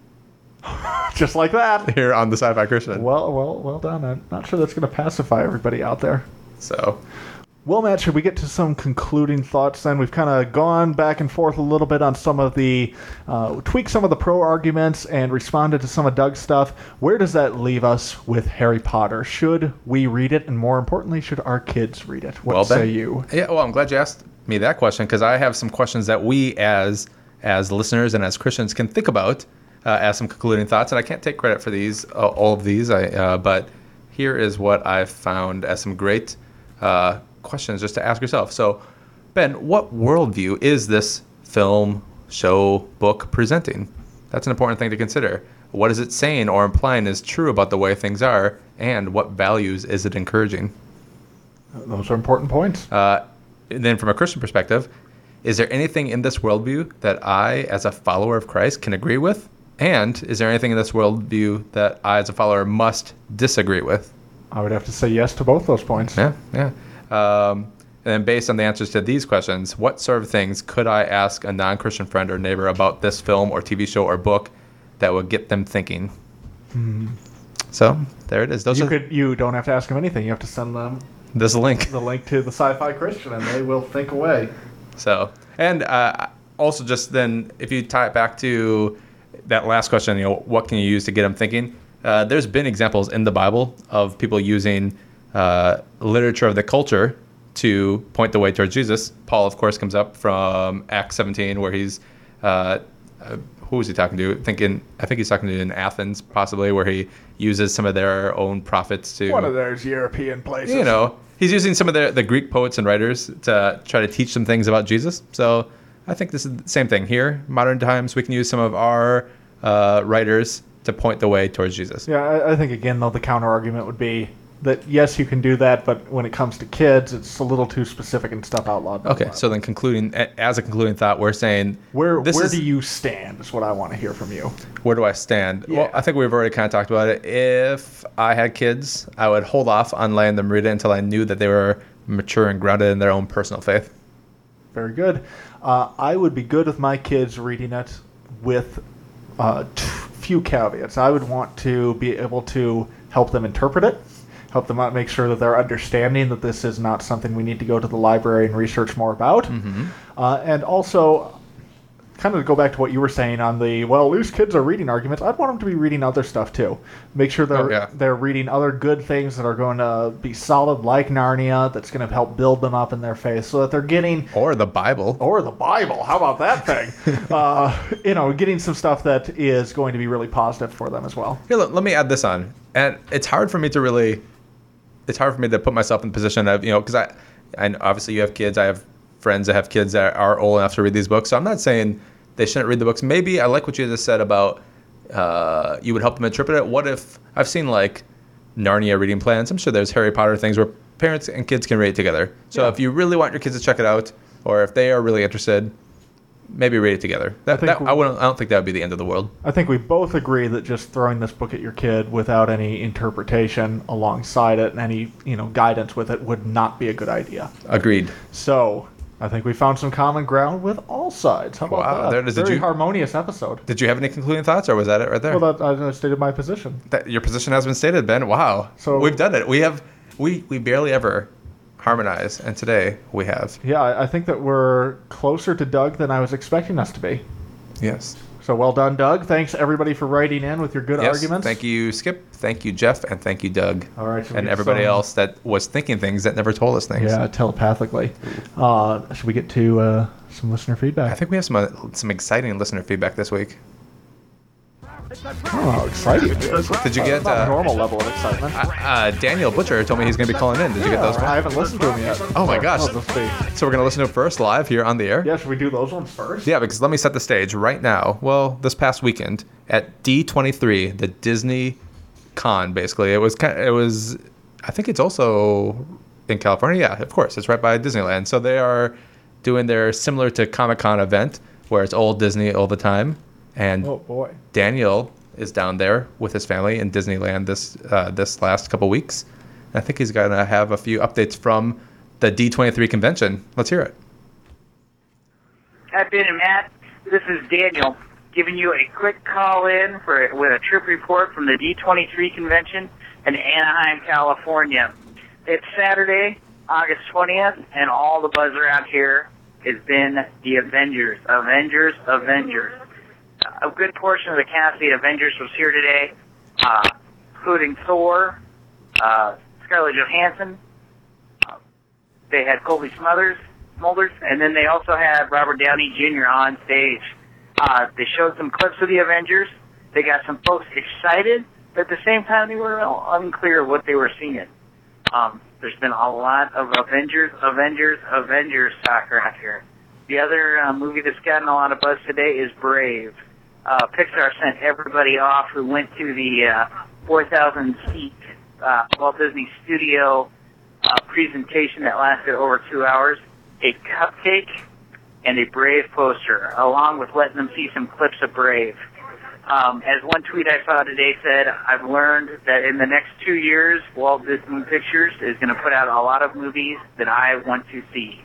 Just like that. here on the Sci-Fi Christian. Well, well, well done. I'm not sure that's going to pacify everybody out there. So, Well, Matt, should we get to some concluding thoughts then? We've kind of gone back and forth a little bit on some of the, uh, tweaked some of the pro arguments and responded to some of Doug's stuff. Where does that leave us with Harry Potter? Should we read it? And more importantly, should our kids read it? What well, say Ben, you? Yeah, well, I'm glad you asked me that question, because I have some questions that we as as listeners and as Christians can think about uh, as some concluding thoughts. And I can't take credit for these, uh, all of these, I, uh, but here is what I've found as some great uh, questions just to ask yourself. So, Ben, what worldview is this film, show, book presenting? That's an important thing to consider. What is it saying or implying is true about the way things are, and what values is it encouraging? Those are important points. Uh, and then from a Christian perspective, is there anything in this worldview that I, as a follower of Christ, can agree with? And is there anything in this worldview that I, as a follower, must disagree with? I would have to say yes to both those points. Yeah, yeah. Um, and then based on the answers to these questions, what sort of things could I ask a non-Christian friend or neighbor about this film or T V show or book that would get them thinking? Hmm. So there it is. Those You are could. You don't have to ask them anything. You have to send them this link. the link to the Sci-Fi Christian, and they will think away. So, and uh, also just then, if you tie it back to that last question, you know, what can you use to get them thinking? Uh, there's been examples in the Bible of people using uh, literature of the culture to point the way towards Jesus. Paul, of course, comes up from Acts seventeen, where he's uh, uh, who was he talking to? Thinking, I think he's talking to in Athens, possibly, where he uses some of their own prophets to One of those European places. you know, he's using some of the, the Greek poets and writers to try to teach some things about Jesus. So I think this is the same thing here. Modern times, we can use some of our uh, writers to point the way towards Jesus. Yeah, I, I think, again, though, the counter-argument would be that, yes, you can do that, but when it comes to kids, it's a little too specific and stuff outlawed. by the Okay, Bible. so then concluding, a- as a concluding thought, we're saying, Where, this where is- do you stand is what I want to hear from you. where do I stand? Well, Yeah. I think we've already kind of talked about it. If I had kids, I would hold off on letting them read it until I knew that they were mature and grounded in their own personal faith. Very good. Uh, I would be good with my kids reading it with a t- few caveats. I would want to be able to help them interpret it, help them out, make sure that they're understanding that this is not something we need to go to the library and research more about. Mm-hmm. Uh, and also, kind of to go back to what you were saying on the, well, at least kids are reading arguments, I'd want them to be reading other stuff too. Make sure they're, Oh, yeah. they're reading other good things that are going to be solid, like Narnia, that's going to help build them up in their faith, so that they're getting... Or the Bible. Or the Bible. How about that thing? uh, you know, getting some stuff that is going to be really positive for them as well. Here, let, let me add this on. And it's hard for me to really, it's hard for me to put myself in the position of, you know, because I, and obviously you have kids, I have friends that have kids that are old enough to read these books. So I'm not saying they shouldn't read the books. Maybe I like what you just said about uh, you would help them interpret it. What if, I've seen like Narnia reading plans. I'm sure there's Harry Potter things where parents and kids can read it together. So Yeah. if you really want your kids to check it out, or if they are really interested, maybe read it together. That, think that, we- I, wouldn't, I don't think that would be the end of the world. I think we both agree that just throwing this book at your kid without any interpretation alongside it and any, you know, guidance with it would not be a good idea. Agreed. So, I think we found some common ground with all sides. How about Wow, that? there it is. Did Very you- harmonious episode. Did you have any concluding thoughts, or was that it right there? Well, that, I stated my position. That your position has been stated, Ben. Wow. So- we've done it. We have we we barely ever harmonize, and today we have. Yeah, I I think that we're closer to Doug than I was expecting us to be. Yes. So well done, Doug. Thanks, everybody, for writing in with your good Yes. arguments. Thank you, Skip. Thank you, Jeff, and thank you, Doug. All right, should we and get everybody some- else that was thinking things that never told us things. Yeah, telepathically. Uh, should we get to uh, some listener feedback? I think we have some uh, some exciting listener feedback this week. I don't know how exciting it is. Did you get Not a uh, normal level of excitement? uh, Daniel Butcher told me he's going to be calling in. Did you get those? I Ones? haven't listened to him yet. Oh my So- gosh. oh, let's see. So we're going to listen to it first live here on the air. Yeah, should we do those ones first? Yeah, because let me set the stage right now. Well, this past weekend at D twenty-three, the Disney Con, basically, it was kind it was. I think it's also in California. Yeah, of course, it's right by Disneyland. So they are doing their similar to Comic-Con event where it's old Disney all the time. And Oh boy. Daniel is down there with his family in Disneyland this uh, this last couple weeks. I think he's gonna have a few updates from the D twenty-three convention. Let's hear it. Hi, Ben and Matt. This is Daniel giving you a quick call in for with a trip report from the D twenty-three convention in Anaheim, California. It's Saturday, August twentieth, and all the buzz around here has been the Avengers. Avengers, Avengers. A good portion of the cast of the Avengers was here today, uh, including Thor, uh, Scarlett Johansson. Uh, they had Colby Smothers, Smulders, and then they also had Robert Downey Junior on stage. Uh, they showed some clips of the Avengers. They got some folks excited, but at the same time they were unclear what they were seeing. Um, there's been a lot of Avengers, Avengers, Avengers talk around here. The other uh, movie that's gotten a lot of buzz today is Brave. Uh, Pixar sent everybody off who went to the uh, four thousand seat uh, Walt Disney Studio uh, presentation that lasted over two hours, a cupcake, and a Brave poster, along with letting them see some clips of Brave. Um, as one tweet I saw today said, I've learned that in the next two years, Walt Disney Pictures is going to put out a lot of movies that I want to see.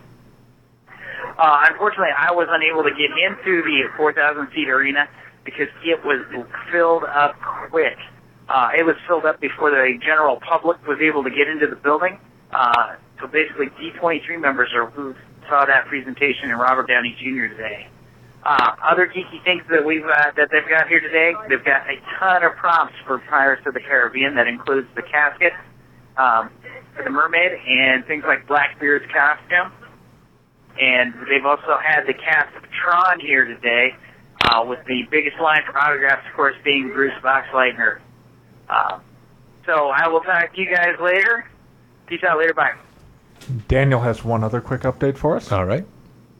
Uh, unfortunately, I was unable to get into the four thousand seat arena because it was filled up quick. Uh, it was filled up before the general public was able to get into the building. Uh, so basically, D twenty-three members are who saw that presentation and Robert Downey Junior today. Uh, other geeky things that we've uh, that they've got here today, they've got a ton of props for Pirates of the Caribbean. That includes the casket um, for the mermaid and things like Blackbeard's costume. And they've also had the cast of Tron here today, uh, with the biggest line for autographs, of course, being Bruce Boxleitner. Uh, so I will talk to you guys later. Peace out later. Bye. Daniel has one other quick update for us. All right.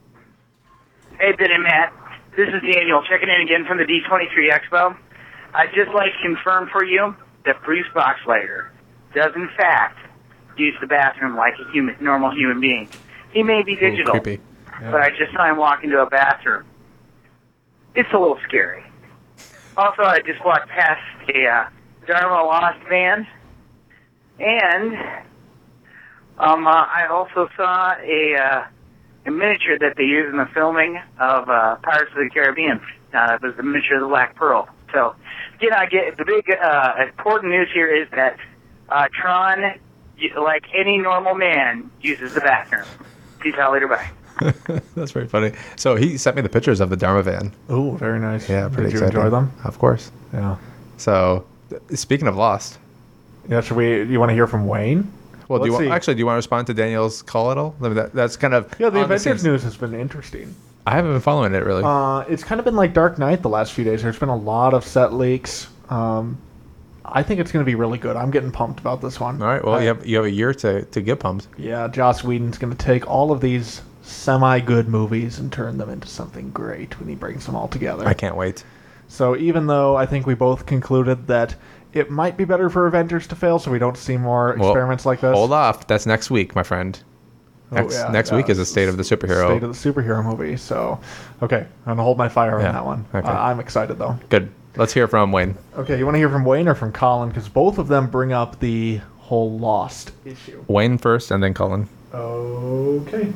Hey, Ben and Matt. This is Daniel checking in again from the D twenty-three Expo. I'd just like to confirm for you that Bruce Boxleitner does, in fact, use the bathroom like a human, normal human being. He may be digital, Ooh, creepy. but I just saw him walk into a bathroom. It's a little scary. Also, I just walked past a uh, Dharma Lost band, and um, uh, I also saw a, uh, a miniature that they used in the filming of uh, Pirates of the Caribbean. Uh, it was the miniature of the Black Pearl. So, you know, I get the big uh, important news here is that uh, Tron, like any normal man, uses the bathroom. Peace out later. Bye. That's very funny. So he sent me the pictures of the Dharma van. Oh, very nice. Yeah, pretty Did you exciting. enjoy them? Of course. Yeah. So, th- speaking of Lost, Yeah. Should we? You want to hear from Wayne? well, do you Let's want, see. actually do you want to respond to Daniel's call at all? I mean, that, that's kind of Yeah, the on Avengers scenes. news has been interesting. I haven't been following it really. Uh, it's kind of been like Dark Knight the last few days. There's been a lot of set leaks. Um, I think it's going to be really good. I'm getting pumped about this one. all right. Well, I- you have you have a year to to get pumped. Yeah, Joss Whedon's going to take all of these semi-good movies and turn them into something great when he brings them all together. I can't wait. So even though I think we both concluded that it might be better for Avengers to fail so we don't see more Well, experiments like this. Hold off. That's next week, my friend. Oh, Next, yeah, next yeah, week is the state of the superhero. State of the superhero movie. So, okay, I'm going to hold my fire Yeah, on that one. okay. Uh, I'm excited, though. Good. Let's hear from Wayne. Okay, you want to hear from Wayne or from Colin? Because both of them bring up the whole Lost issue. Wayne first, and then Colin. Okay.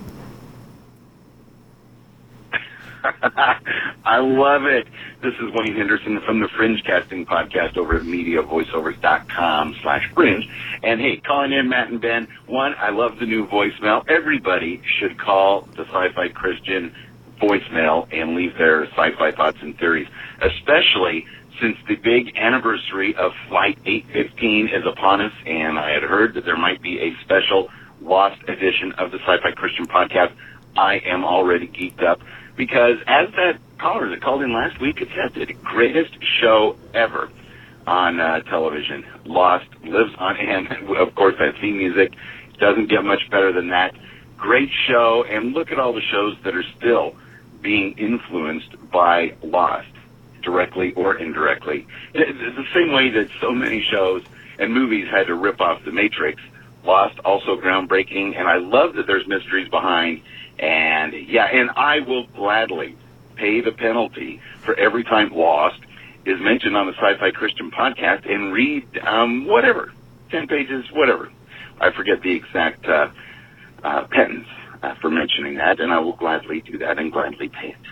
I love it. This is Wayne Henderson from the Fringe Casting Podcast over at MediaVoiceovers.com slash Fringe. And hey, calling in Matt and Ben. One, I love the new voicemail. Everybody should call the Sci-Fi Christian voicemail and leave their sci-fi thoughts and theories, especially since the big anniversary of Flight eight fifteen is upon us, and I had heard that there might be a special Lost edition of the Sci-Fi Christian podcast, I am already geeked up because as that caller that called in last week had said, the greatest show ever on uh, television. Lost lives on, and of course that theme music doesn't get much better than that. Great show, and look at all the shows that are still being influenced by Lost, directly or indirectly. It's the same way that so many shows and movies had to rip off The Matrix. Lost, also groundbreaking, and I love that there's mysteries behind. And yeah, and I will gladly pay the penalty for every time Lost is mentioned on the Sci-Fi Christian podcast and read um, whatever, ten pages, whatever. I forget the exact uh, uh, penance uh, for mentioning that, and I will gladly do that and gladly pay it.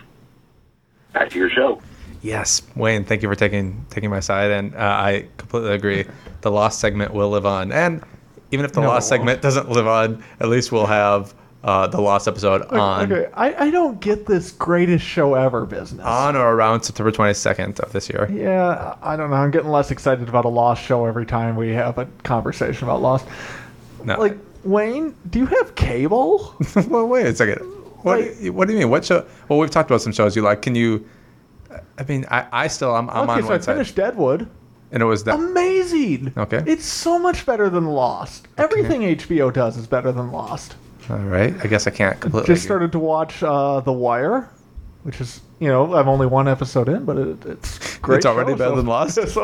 Back to your show. Yes, Wayne, thank you for taking taking my side, and uh, I completely agree. The Lost segment will live on, and even if the No, Lost segment doesn't live on, at least we'll have uh, the Lost episode on Okay, I, I don't get this greatest show ever business. on or around September twenty-second of this year. Yeah, I don't know. I'm getting less excited about a Lost show every time we have a conversation about Lost. No. Like, Wayne, do you have cable? Well, wait a second. What Like- What do you mean? What show? Well, we've talked about some shows you like. Can you? I mean, I, I still I'm, I'm okay, on so I one side, finished Deadwood. and it was that. Amazing. Okay. It's so much better than Lost. Everything H B O does is better than Lost. All right. I guess I can't completely. Just agree. started to watch uh, The Wire, which is, you know, I'm only one episode in, but it, it's great. It's already show, better so- than Lost? so,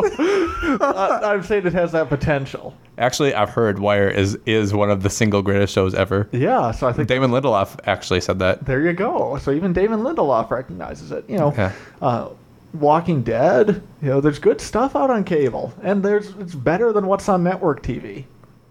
uh, I'm saying it has that potential. Actually, I've heard Wire is is one of the single greatest shows ever. Yeah, so I think Damon Lindelof actually said that. there you go. So even Damon Lindelof recognizes it. You know, Yeah. uh, Walking Dead. You know, there's good stuff out on cable, and there's it's better than what's on network T V.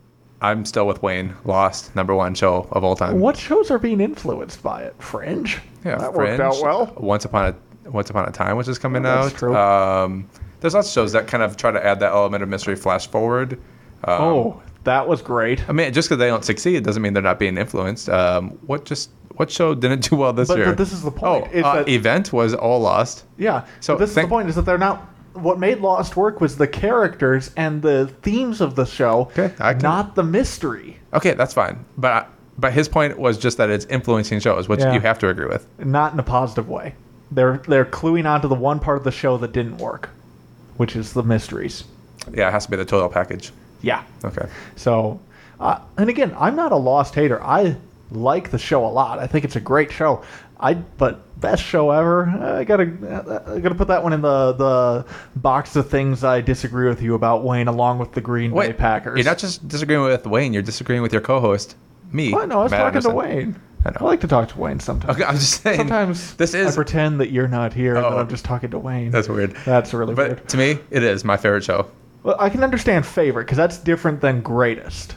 I'm still with Wayne. Lost, number one show of all time. What shows are being influenced by it? Fringe. Yeah, that Fringe, worked out well. Once upon a Once Upon a Time, which is coming Oh, that's out. true. Um, there's lots of shows that kind of try to add that element of mystery. Flash forward. Um, Oh, that was great. I mean, just because they don't succeed doesn't mean they're not being influenced. Um, what just what show didn't do well this But- year? but this is the point, Oh, is uh, that- Event was all Lost. Yeah. So So this think- is the point: is that they're not. What made Lost work was the characters and the themes of the show, Okay, I can- not the mystery. Okay, that's fine. But but his point was just that it's influencing shows, which Yeah. you have to agree with. Not in a positive way. They're they're cluing onto the one part of the show that didn't work, which is the mysteries. Yeah, it has to be the total package. Yeah. Okay. So, uh, and again, I'm not a Lost hater. I like the show a lot. I think it's a great show. I but best show ever. I gotta I gotta put that one in the the box of things I disagree with you about, Wayne, along with the Green Bay Wait, Packers. you're not just disagreeing with Wayne. You're disagreeing with your co-host, me. Oh, no, I was Matt talking Anderson. to Wayne. I know. I like to talk to Wayne sometimes. Okay, I'm just saying. Sometimes this I is pretend that you're not here and Oh. that I'm just talking to Wayne. that's weird. That's really But weird. to me, it is my favorite show. Well, I can understand favorite because that's different than greatest.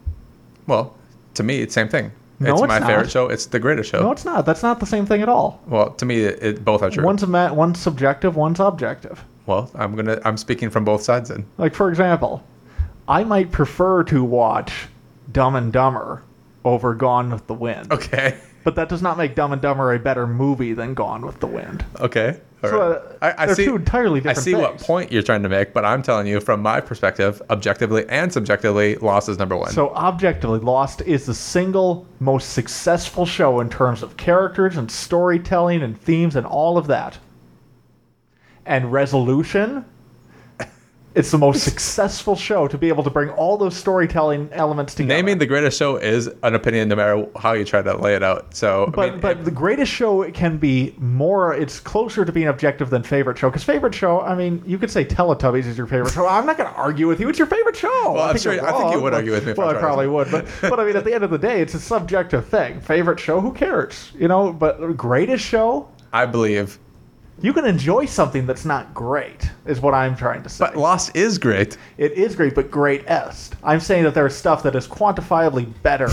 Well, to me, it's the same thing. No, it's it's my not. favorite show. It's the greatest show. No, it's not. That's not the same thing at all. Well, to me, it, it, both are true. One's a ma- one's subjective, one's objective. Well, I'm gonna. I'm speaking from both sides then. Like, for example, I might prefer to watch Dumb and Dumber over Gone with the Wind. Okay. But that does not make Dumb and Dumber a better movie than Gone with the Wind. Okay. All So, right. uh, I, I they're see. two entirely different I see what things. point you're trying to make, but I'm telling you from my perspective, objectively and subjectively, Lost is number one. So, objectively, Lost is the single most successful show in terms of characters and storytelling and themes and all of that. And resolution, it's the most successful show to be able to bring all those storytelling elements together. Naming the greatest show is an opinion, no matter how you try to lay it out. So, I But mean, but the greatest show can be more. It's closer to being objective than favorite show. Because favorite show, I mean, you could say Teletubbies is your favorite show. I'm not going to argue with you. It's your favorite show. Well, I'm think sure- you're I think you wrong, would but- argue with me if I Well, I tried. probably would. But but I mean, at the end of the day, it's a subjective thing. Favorite show, who cares? You know. But greatest show, I believe. you can enjoy something that's not great. Is what I'm trying to say. But Lost is great. It is great, but greatest. I'm saying that there is stuff that is quantifiably better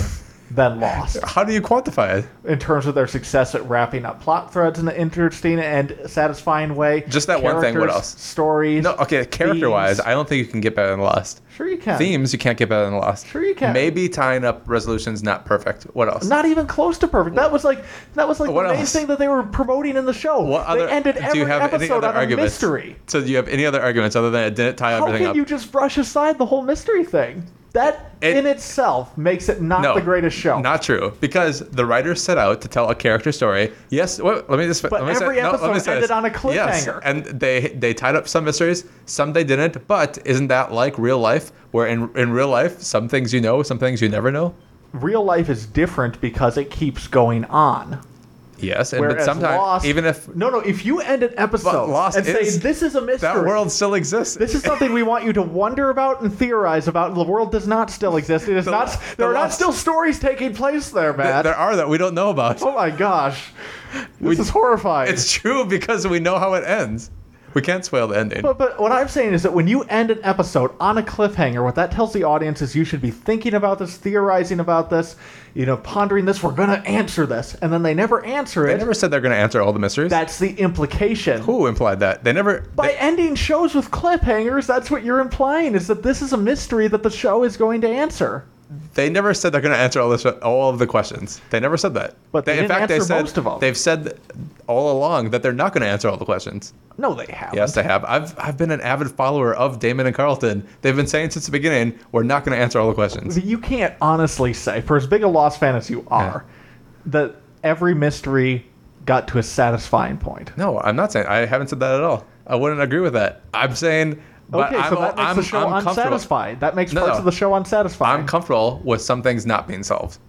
than Lost. How do you quantify it? In terms of their success at wrapping up plot threads in an interesting and satisfying way. Just that one thing, what Characters, else? Stories. No, okay, character-wise, themes. I don't think you can get better than Lost. Sure you can. Themes, you can't get better than Lost. Sure you can. Maybe tying up resolutions, not perfect. What else? Not even close to perfect. That was like that was like What the main else? thing that they were promoting in the show. What they other, ended do every you have any episode other on a arguments? mystery. So do you have any other arguments other than it didn't tie How everything can up? you just brush aside the whole mystery thing? That It- in itself makes it not No, the greatest show. Not true, because the writers set out to tell a character story. Yes, wait, let me just. But let me every say, no, let me episode say ended this. on a Yes, cliffhanger. and they they tied up some mysteries, some they didn't. But isn't that like real life? Where in in real life, some things you know, some things you never know. Real life is different because it keeps going on. Yes, and Whereas but sometimes Lost, even if no, no, if you end an episode Lost and say is- this is a mystery, that world still exists. this is something we want you to wonder about and theorize about. The world does not still exist. It is The- not. the There are not Lost- still stories taking place there, Th- Matt. there are that we don't know about. Oh my gosh, this We- is horrifying. It's true because we know how it ends. We can't spoil the ending. But, but what I'm saying is that when you end an episode on a cliffhanger, what that tells the audience is you should be thinking about this, theorizing about this, you know, pondering this. We're going to answer this, and then they never answer They it. never said they're going to answer all the mysteries. That's the implication. Who implied that? They never. By they- ending shows with cliffhangers, that's what you're implying, is that this is a mystery that the show is going to answer. They never said they're going to answer all this, all of the questions. They never said that. But they in didn't fact, they answer said most of them. they've said all along that they're not going to answer all the questions. No, they haven't. Yes, they have. I've I've been an avid follower of Damon and Carlton. They've been saying since the beginning we're not going to answer all the questions. You can't honestly say, for as big a Lost fan as you are, that every mystery got to a satisfying point. No, I'm not saying. I haven't said that at all. I wouldn't agree with that. I'm saying. But Okay, I'm, so that makes I'm, the show I'm comfortable. unsatisfied. That makes No, parts no. of the show unsatisfying. I'm comfortable with some things not being solved.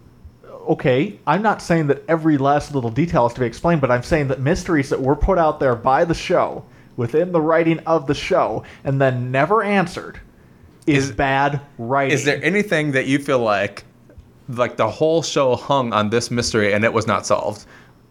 Okay, I'm not saying that every last little detail has to be explained, but I'm saying that mysteries that were put out there by the show, within the writing of the show, and then never answered, is, Is- bad writing. Is there anything that you feel like, like the whole show hung on this mystery and it was not solved?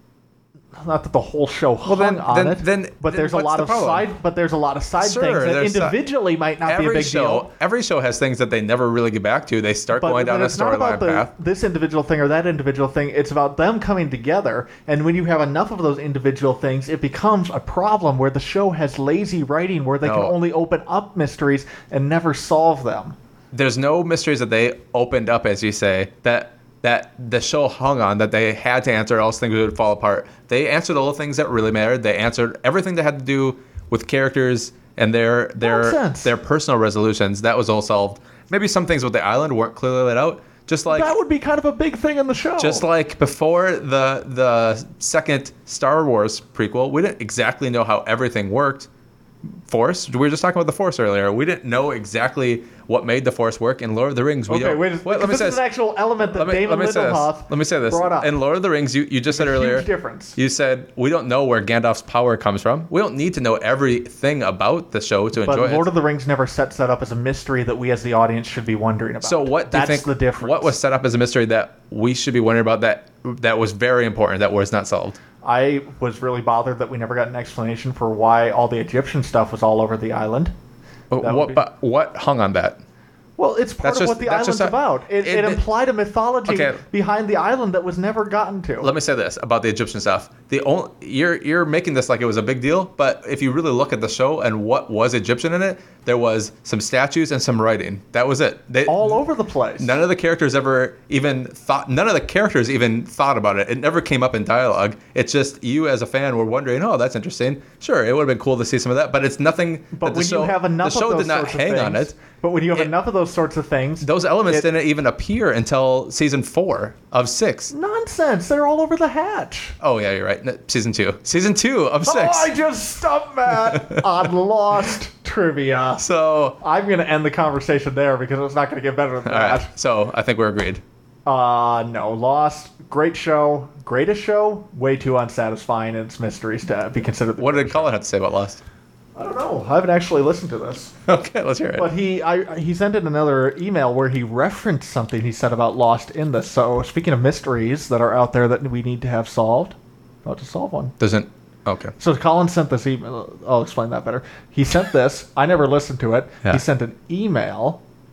Not that the whole show hung then- on then- it, then- but then there's a what's lot the of problem? side. But there's a lot of side Sure, things that there's a- individually might not be a Every big show, deal. every show has things that they never really get back to. They start But, going down but a it's not about storyline the, path. this individual thing or that individual thing. It's about them coming together. And when you have enough of those individual things, it becomes a problem where the show has lazy writing where they can No. only open up mysteries and never solve them. There's no mysteries that they opened up, as you say, that that the show hung on, that they had to answer, or else things would fall apart. They answered all the things that really mattered. They answered everything that had to do with characters and their their Nonsense. their personal resolutions. That was all solved. Maybe some things with the island weren't clearly laid out. Just like that would be kind of a big thing in the show. Just like before the the second Star Wars prequel, we didn't exactly know how everything worked. Force. We were just talking about the Force earlier. We didn't know exactly what made the Force work in Lord of the Rings. We okay, don't, wait. Wait, let me this say is an actual element that let me, David let me say this. Lindelof Let me say this. brought up. In Lord of the Rings, you, you just said a earlier. huge difference. You said we don't know where Gandalf's power comes from. We don't need to know everything about the show to But enjoy Lord it. of the Rings never sets that up as a mystery that we as the audience should be wondering about. So what do That's you think? the difference. What was set up as a mystery that we should be wondering about that that was very important that was not solved? I was really bothered that we never got an explanation for why all the Egyptian stuff was all over the island. That would What? be- But what hung on that? Well, it's part That's of just- what the that's island's just a- about. It, it- it it- implied a mythology Okay. behind the island that was never gotten to. Let me say this about the Egyptian stuff. The only, you're you're making this like it was a big deal, but if you really look at the show and what was Egyptian in it, there was some statues and some writing. That was it. They, all over the place. None of the characters ever even thought. None of the characters even thought about it. It never came up in dialogue. It's just you as a fan were wondering, "Oh, that's interesting." Sure, it would have been cool to see some of that, but it's nothing. But that the when show, you have enough the show of those did not sorts of hang things, on it. But when you have It- enough of those sorts of things, Those elements it- didn't even appear until season four of six. nonsense. They're all over the hatch. Oh yeah, you're right. No, season two. Season two of six. Oh, I just stumped Matt on Lost trivia. So I'm going to end the conversation there because it's not going to get better than all that. right. So I think we're agreed. Uh, no, Lost, great show, greatest show, way too unsatisfying in its mysteries to be considered. The What did greatest Colin have to say about Lost? show. I don't know. I haven't actually listened to this, Okay, let's hear it. but he, I, he sent in another email where he referenced something he said about Lost in this. So speaking of mysteries that are out there that we need to have solved, about to solve one. Doesn't. Okay. So Colin sent this email. I'll explain that better. He sent this. I never listened to it. Yeah. He sent an email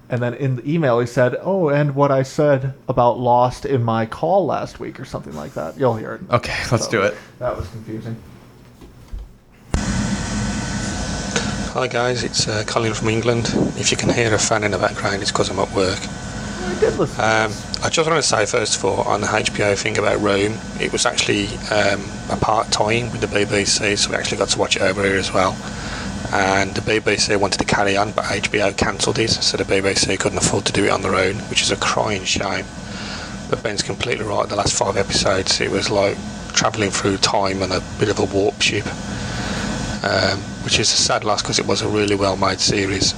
And then in the email he said, oh, and what I said about Lost in my call last week or something like that. You'll hear it. Okay, let's So, do it. That was confusing. Hi guys, it's uh, Colin from England. If you can hear a fan in the background, it's because I'm at work. I did listen Um, to this. I just want to say first of all, on the H B O thing about Rome, it was actually um, a part-time with the B B C, so we actually got to watch it over here as well. And the B B C wanted to carry on, but H B O cancelled it, so the B B C couldn't afford to do it on their own, which is a crying shame. But Ben's completely right. The last five episodes, it was like travelling through time on a bit of a warp ship, um, which is a sad loss because it was a really well-made series.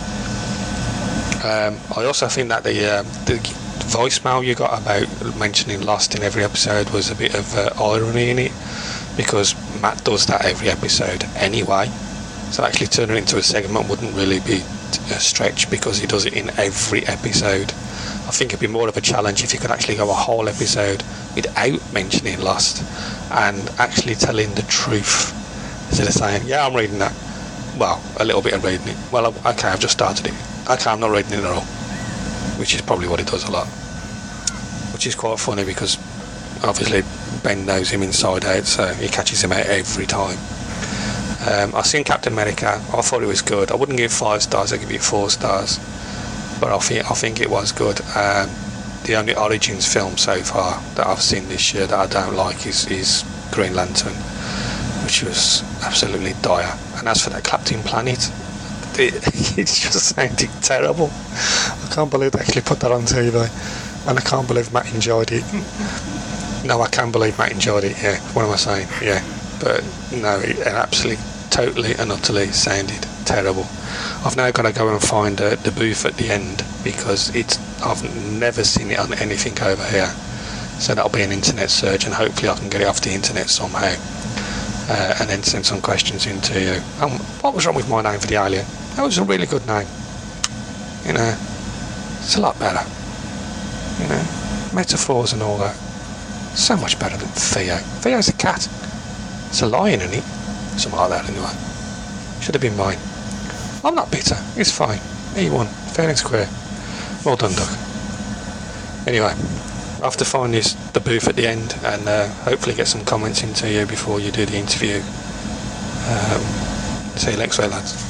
Um, I also think that the, uh, the voicemail you got about mentioning Lost in every episode was a bit of uh, irony in it, because Matt does that every episode anyway. So actually turning it into a segment wouldn't really be a stretch because he does it in every episode. I think it'd be more of a challenge if you could actually go a whole episode without mentioning Lost and actually telling the truth instead of saying, yeah, I'm reading that. Well, a little bit of reading it. Well, okay, I've just started it. Okay, I'm not reading it at all. Which is probably what he does a lot. Which is quite funny because obviously Ben knows him inside out, so he catches him out every time. Um, I've seen Captain America. I thought it was good. I wouldn't give five stars. I'd give it four stars. But I think I think it was good. Um, the only Origins film so far that I've seen this year that I don't like is, is Green Lantern, which was absolutely dire. And as for that Captain Planet, it, it just sounded terrible. I can't believe they actually put that on T V, and I can't believe Matt enjoyed it. No, I can believe Matt enjoyed it. Yeah, what am I saying? Yeah, but no, it, it absolutely, totally and utterly sounded terrible. I've now got to go and find uh, the booth at the end because it's I've never seen it on anything over here. So that'll be an internet search, and hopefully I can get it off the internet somehow, uh, and then send some questions in to you. Um, what was wrong with my name for the alien? That was a really good name. You know, it's a lot better. You know, metaphors and all that. So much better than Theo. Theo's a cat. It's a lion, isn't it? Something like that, anyway. Should have been mine. I'm not bitter. It's fine. E won. Fair and square. Well done, Doug. Anyway, I'll have to find this, the booth at the end, and uh, hopefully get some comments into you before you do the interview. Um, see you next week, lads.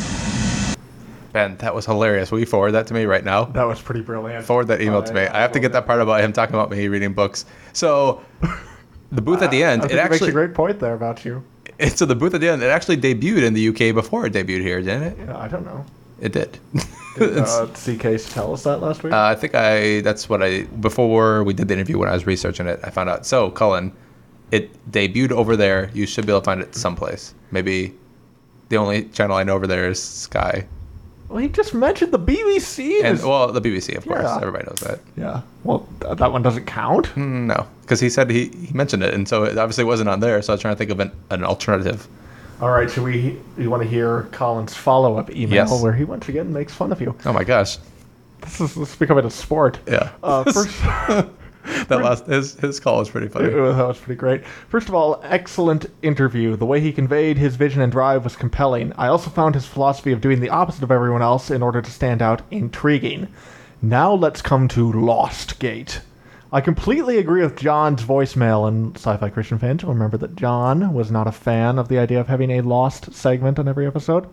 Ben, that was hilarious. Will you forward that to me right now? That was pretty brilliant. Forward that email Uh, to me. yeah, I have to get that part about him talking about me reading books. So, the booth at the end, I think it it makes actually a great point there about you. It, so the booth at the end, it actually debuted in the U K before it debuted here, didn't it? Yeah, I don't know. It did. Did uh, C K tell us that last week? Uh, I think I. That's what I. Before we did the interview, when I was researching it, I found out. So, Cullen, it debuted over there. You should be able to find it someplace. Maybe the only channel I know over there is Sky. Well, he just mentioned the B B C. And is- well, the B B C, of course. Yeah. Everybody knows that. yeah. Well, th- that one doesn't count. Mm, no, because he said he, he mentioned it, and so it obviously wasn't on there. So I was trying to think of an, an alternative. All right. Should we? You want to hear Colin's follow-up email Yes. where he once again makes fun of you? Oh my gosh. This is, this is becoming a sport. Yeah. Uh, first. That last his his call was pretty funny. That was pretty great. First of all, excellent interview. The way he conveyed his vision and drive was compelling. I also found his philosophy of doing the opposite of everyone else in order to stand out intriguing. Now let's come to Lost Gate. I completely agree with John's voicemail, and Sci-Fi Christian fans will remember that John was not a fan of the idea of having a Lost segment on every episode.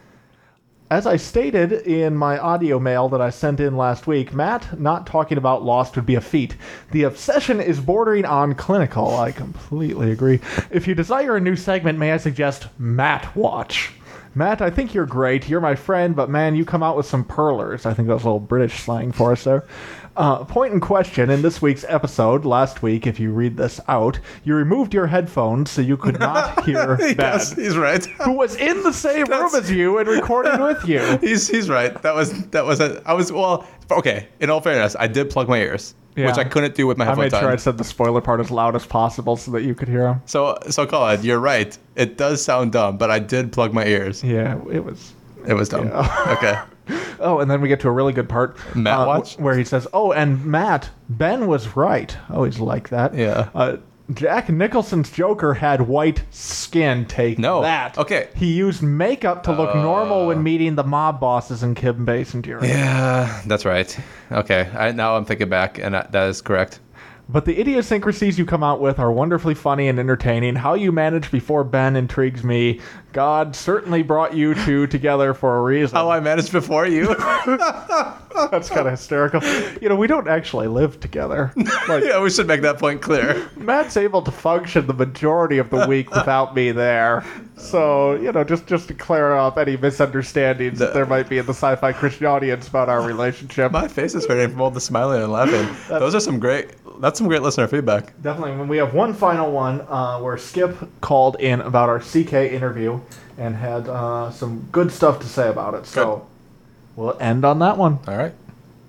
As I stated in my audio mail that I sent in last week, Matt not talking about Lost would be a feat. The obsession is bordering on clinical. I completely agree. If you desire a new segment, may I suggest Matt Watch? Matt, I think you're great. You're my friend, but man, you come out with some perlers. I think that was a little British slang for us there. Uh, point in question, in this week's episode, last week, if you read this out, you removed your headphones so you could not hear Ben, Yes, he's right. who was in the same room as you and recording with you. He's he's right. That was that was a, I was well okay. In all fairness, I did plug my ears, Yeah. which I couldn't do with my I headphones made sure on. I said the spoiler part as loud as possible so that you could hear him. So so Colin, you're right. It does sound dumb, but I did plug my ears. Yeah, it was. It was dumb. Yeah. Okay. Oh, and then we get to a really good part. Matt uh, Watch? wh- Where he says, oh, and Matt, Ben was right. I always like that. Yeah. Uh, Jack Nicholson's Joker had white skin. Take No. that. Okay. He used makeup to look Uh. normal when meeting the mob bosses in Kim Basinger. Yeah, that's right. Okay, I, now I'm thinking back, and that, that is correct. But the idiosyncrasies you come out with are wonderfully funny and entertaining. How you managed before Ben intrigues me. God certainly brought you two together for a reason. How I managed before you? That's kind of hysterical. You know, we don't actually live together. Like, Yeah, we should make that point clear. Matt's able to function the majority of the week without me there. So, you know, just, just to clear up any misunderstandings that there might be in the Sci-Fi Christian audience about our relationship. My face is hurting from all the smiling and laughing. Those are some great. That's some great listener feedback. Definitely. When we have one final one uh, where Skip called in about our C K interview and had uh, some good stuff to say about it. So Good. we'll end on that one. All right.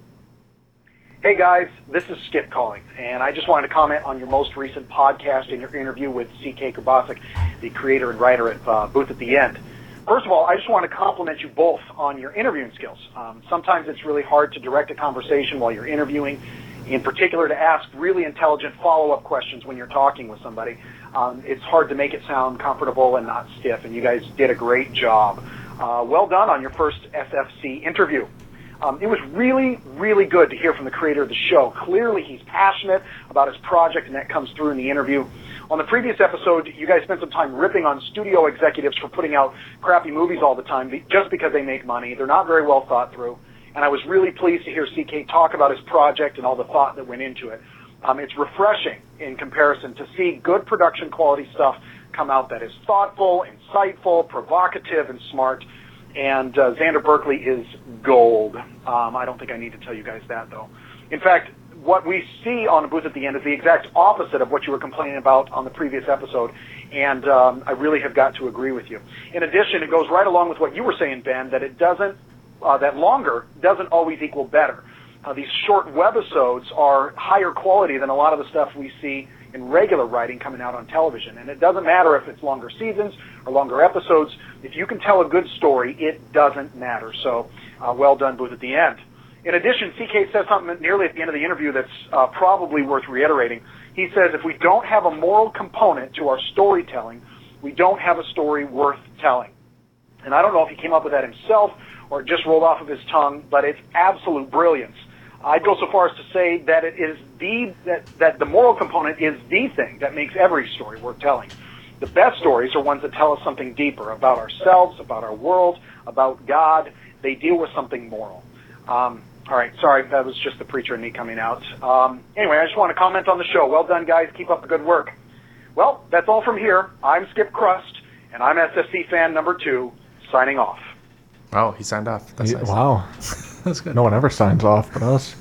Hey guys, this is Skip calling, and I just wanted to comment on your most recent podcast and your interview with C K Kubasik, the creator and writer at uh, Booth at the End. First of all, I just want to compliment you both on your interviewing skills. Um, sometimes it's really hard to direct a conversation while you're interviewing, in particular to ask really intelligent follow-up questions when you're talking with somebody. Um, it's hard to make it sound comfortable and not stiff, and you guys did a great job. Uh, well done on your first S F C interview. Um, it was really, really good to hear from the creator of the show. Clearly, he's passionate about his project, and that comes through in the interview. On the previous episode, you guys spent some time ripping on studio executives for putting out crappy movies all the time just because they make money. They're not very well thought through. And I was really pleased to hear C K talk about his project and all the thought that went into it. Um, it's refreshing in comparison to see good production quality stuff come out that is thoughtful, insightful, provocative, and smart. And uh, Xander Berkeley is gold. Um, I don't think I need to tell you guys that, though. In fact, what we see on the Booth at the End is the exact opposite of what you were complaining about on the previous episode, and um, I really have got to agree with you. In addition, it goes right along with what you were saying, Ben, that it doesn't, uh, that longer doesn't always equal better. Uh, these short webisodes are higher quality than a lot of the stuff we see in regular writing coming out on television. And it doesn't matter if it's longer seasons or longer episodes. If you can tell a good story, it doesn't matter. So uh, well done, Booth at the End. In addition, C K says something nearly at the end of the interview that's uh, probably worth reiterating. He says if we don't have a moral component to our storytelling, we don't have a story worth telling. And I don't know if he came up with that himself or it just rolled off of his tongue, but it's absolute brilliance. I'd go so far as to say that it is the that, that the moral component is the thing that makes every story worth telling. The best stories are ones that tell us something deeper about ourselves, about our world, about God. They deal with something moral. Um, all right, sorry, that was just the preacher and me coming out. Um, anyway, I just want to comment on the show. Well done, guys. Keep up the good work. Well, that's all from here. I'm Skip Crust, and I'm S F C fan number two, signing off. Oh, he signed off. That's Yeah, nice. Wow. That's good. No one ever signs off but us.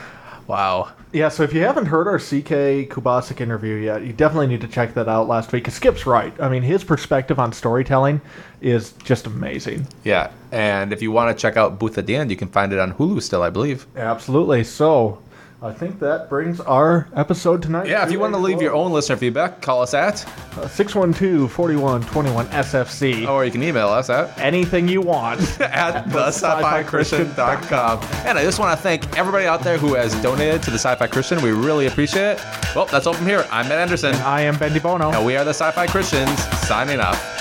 Wow. Yeah, so if you haven't heard our C K Kubasik interview yet, you definitely need to check that out last week. 'Cause Skip's right. I mean, his perspective on storytelling is just amazing. Yeah, and if you want to check out Booth at the End, you can find it on Hulu still, I believe. Absolutely. So I think that brings our episode tonight. Yeah, if you want to leave your own listener feedback, call us at, six one two, four one two one S F C. or you can email us at, Anything you want. at the sci fi christian dot com. And I just want to thank everybody out there who has donated to the Sci-Fi Christian. We really appreciate it. Well, that's all from here. I'm Matt Anderson, I am Bendy Bono. and we are the Sci-Fi Christians, signing off.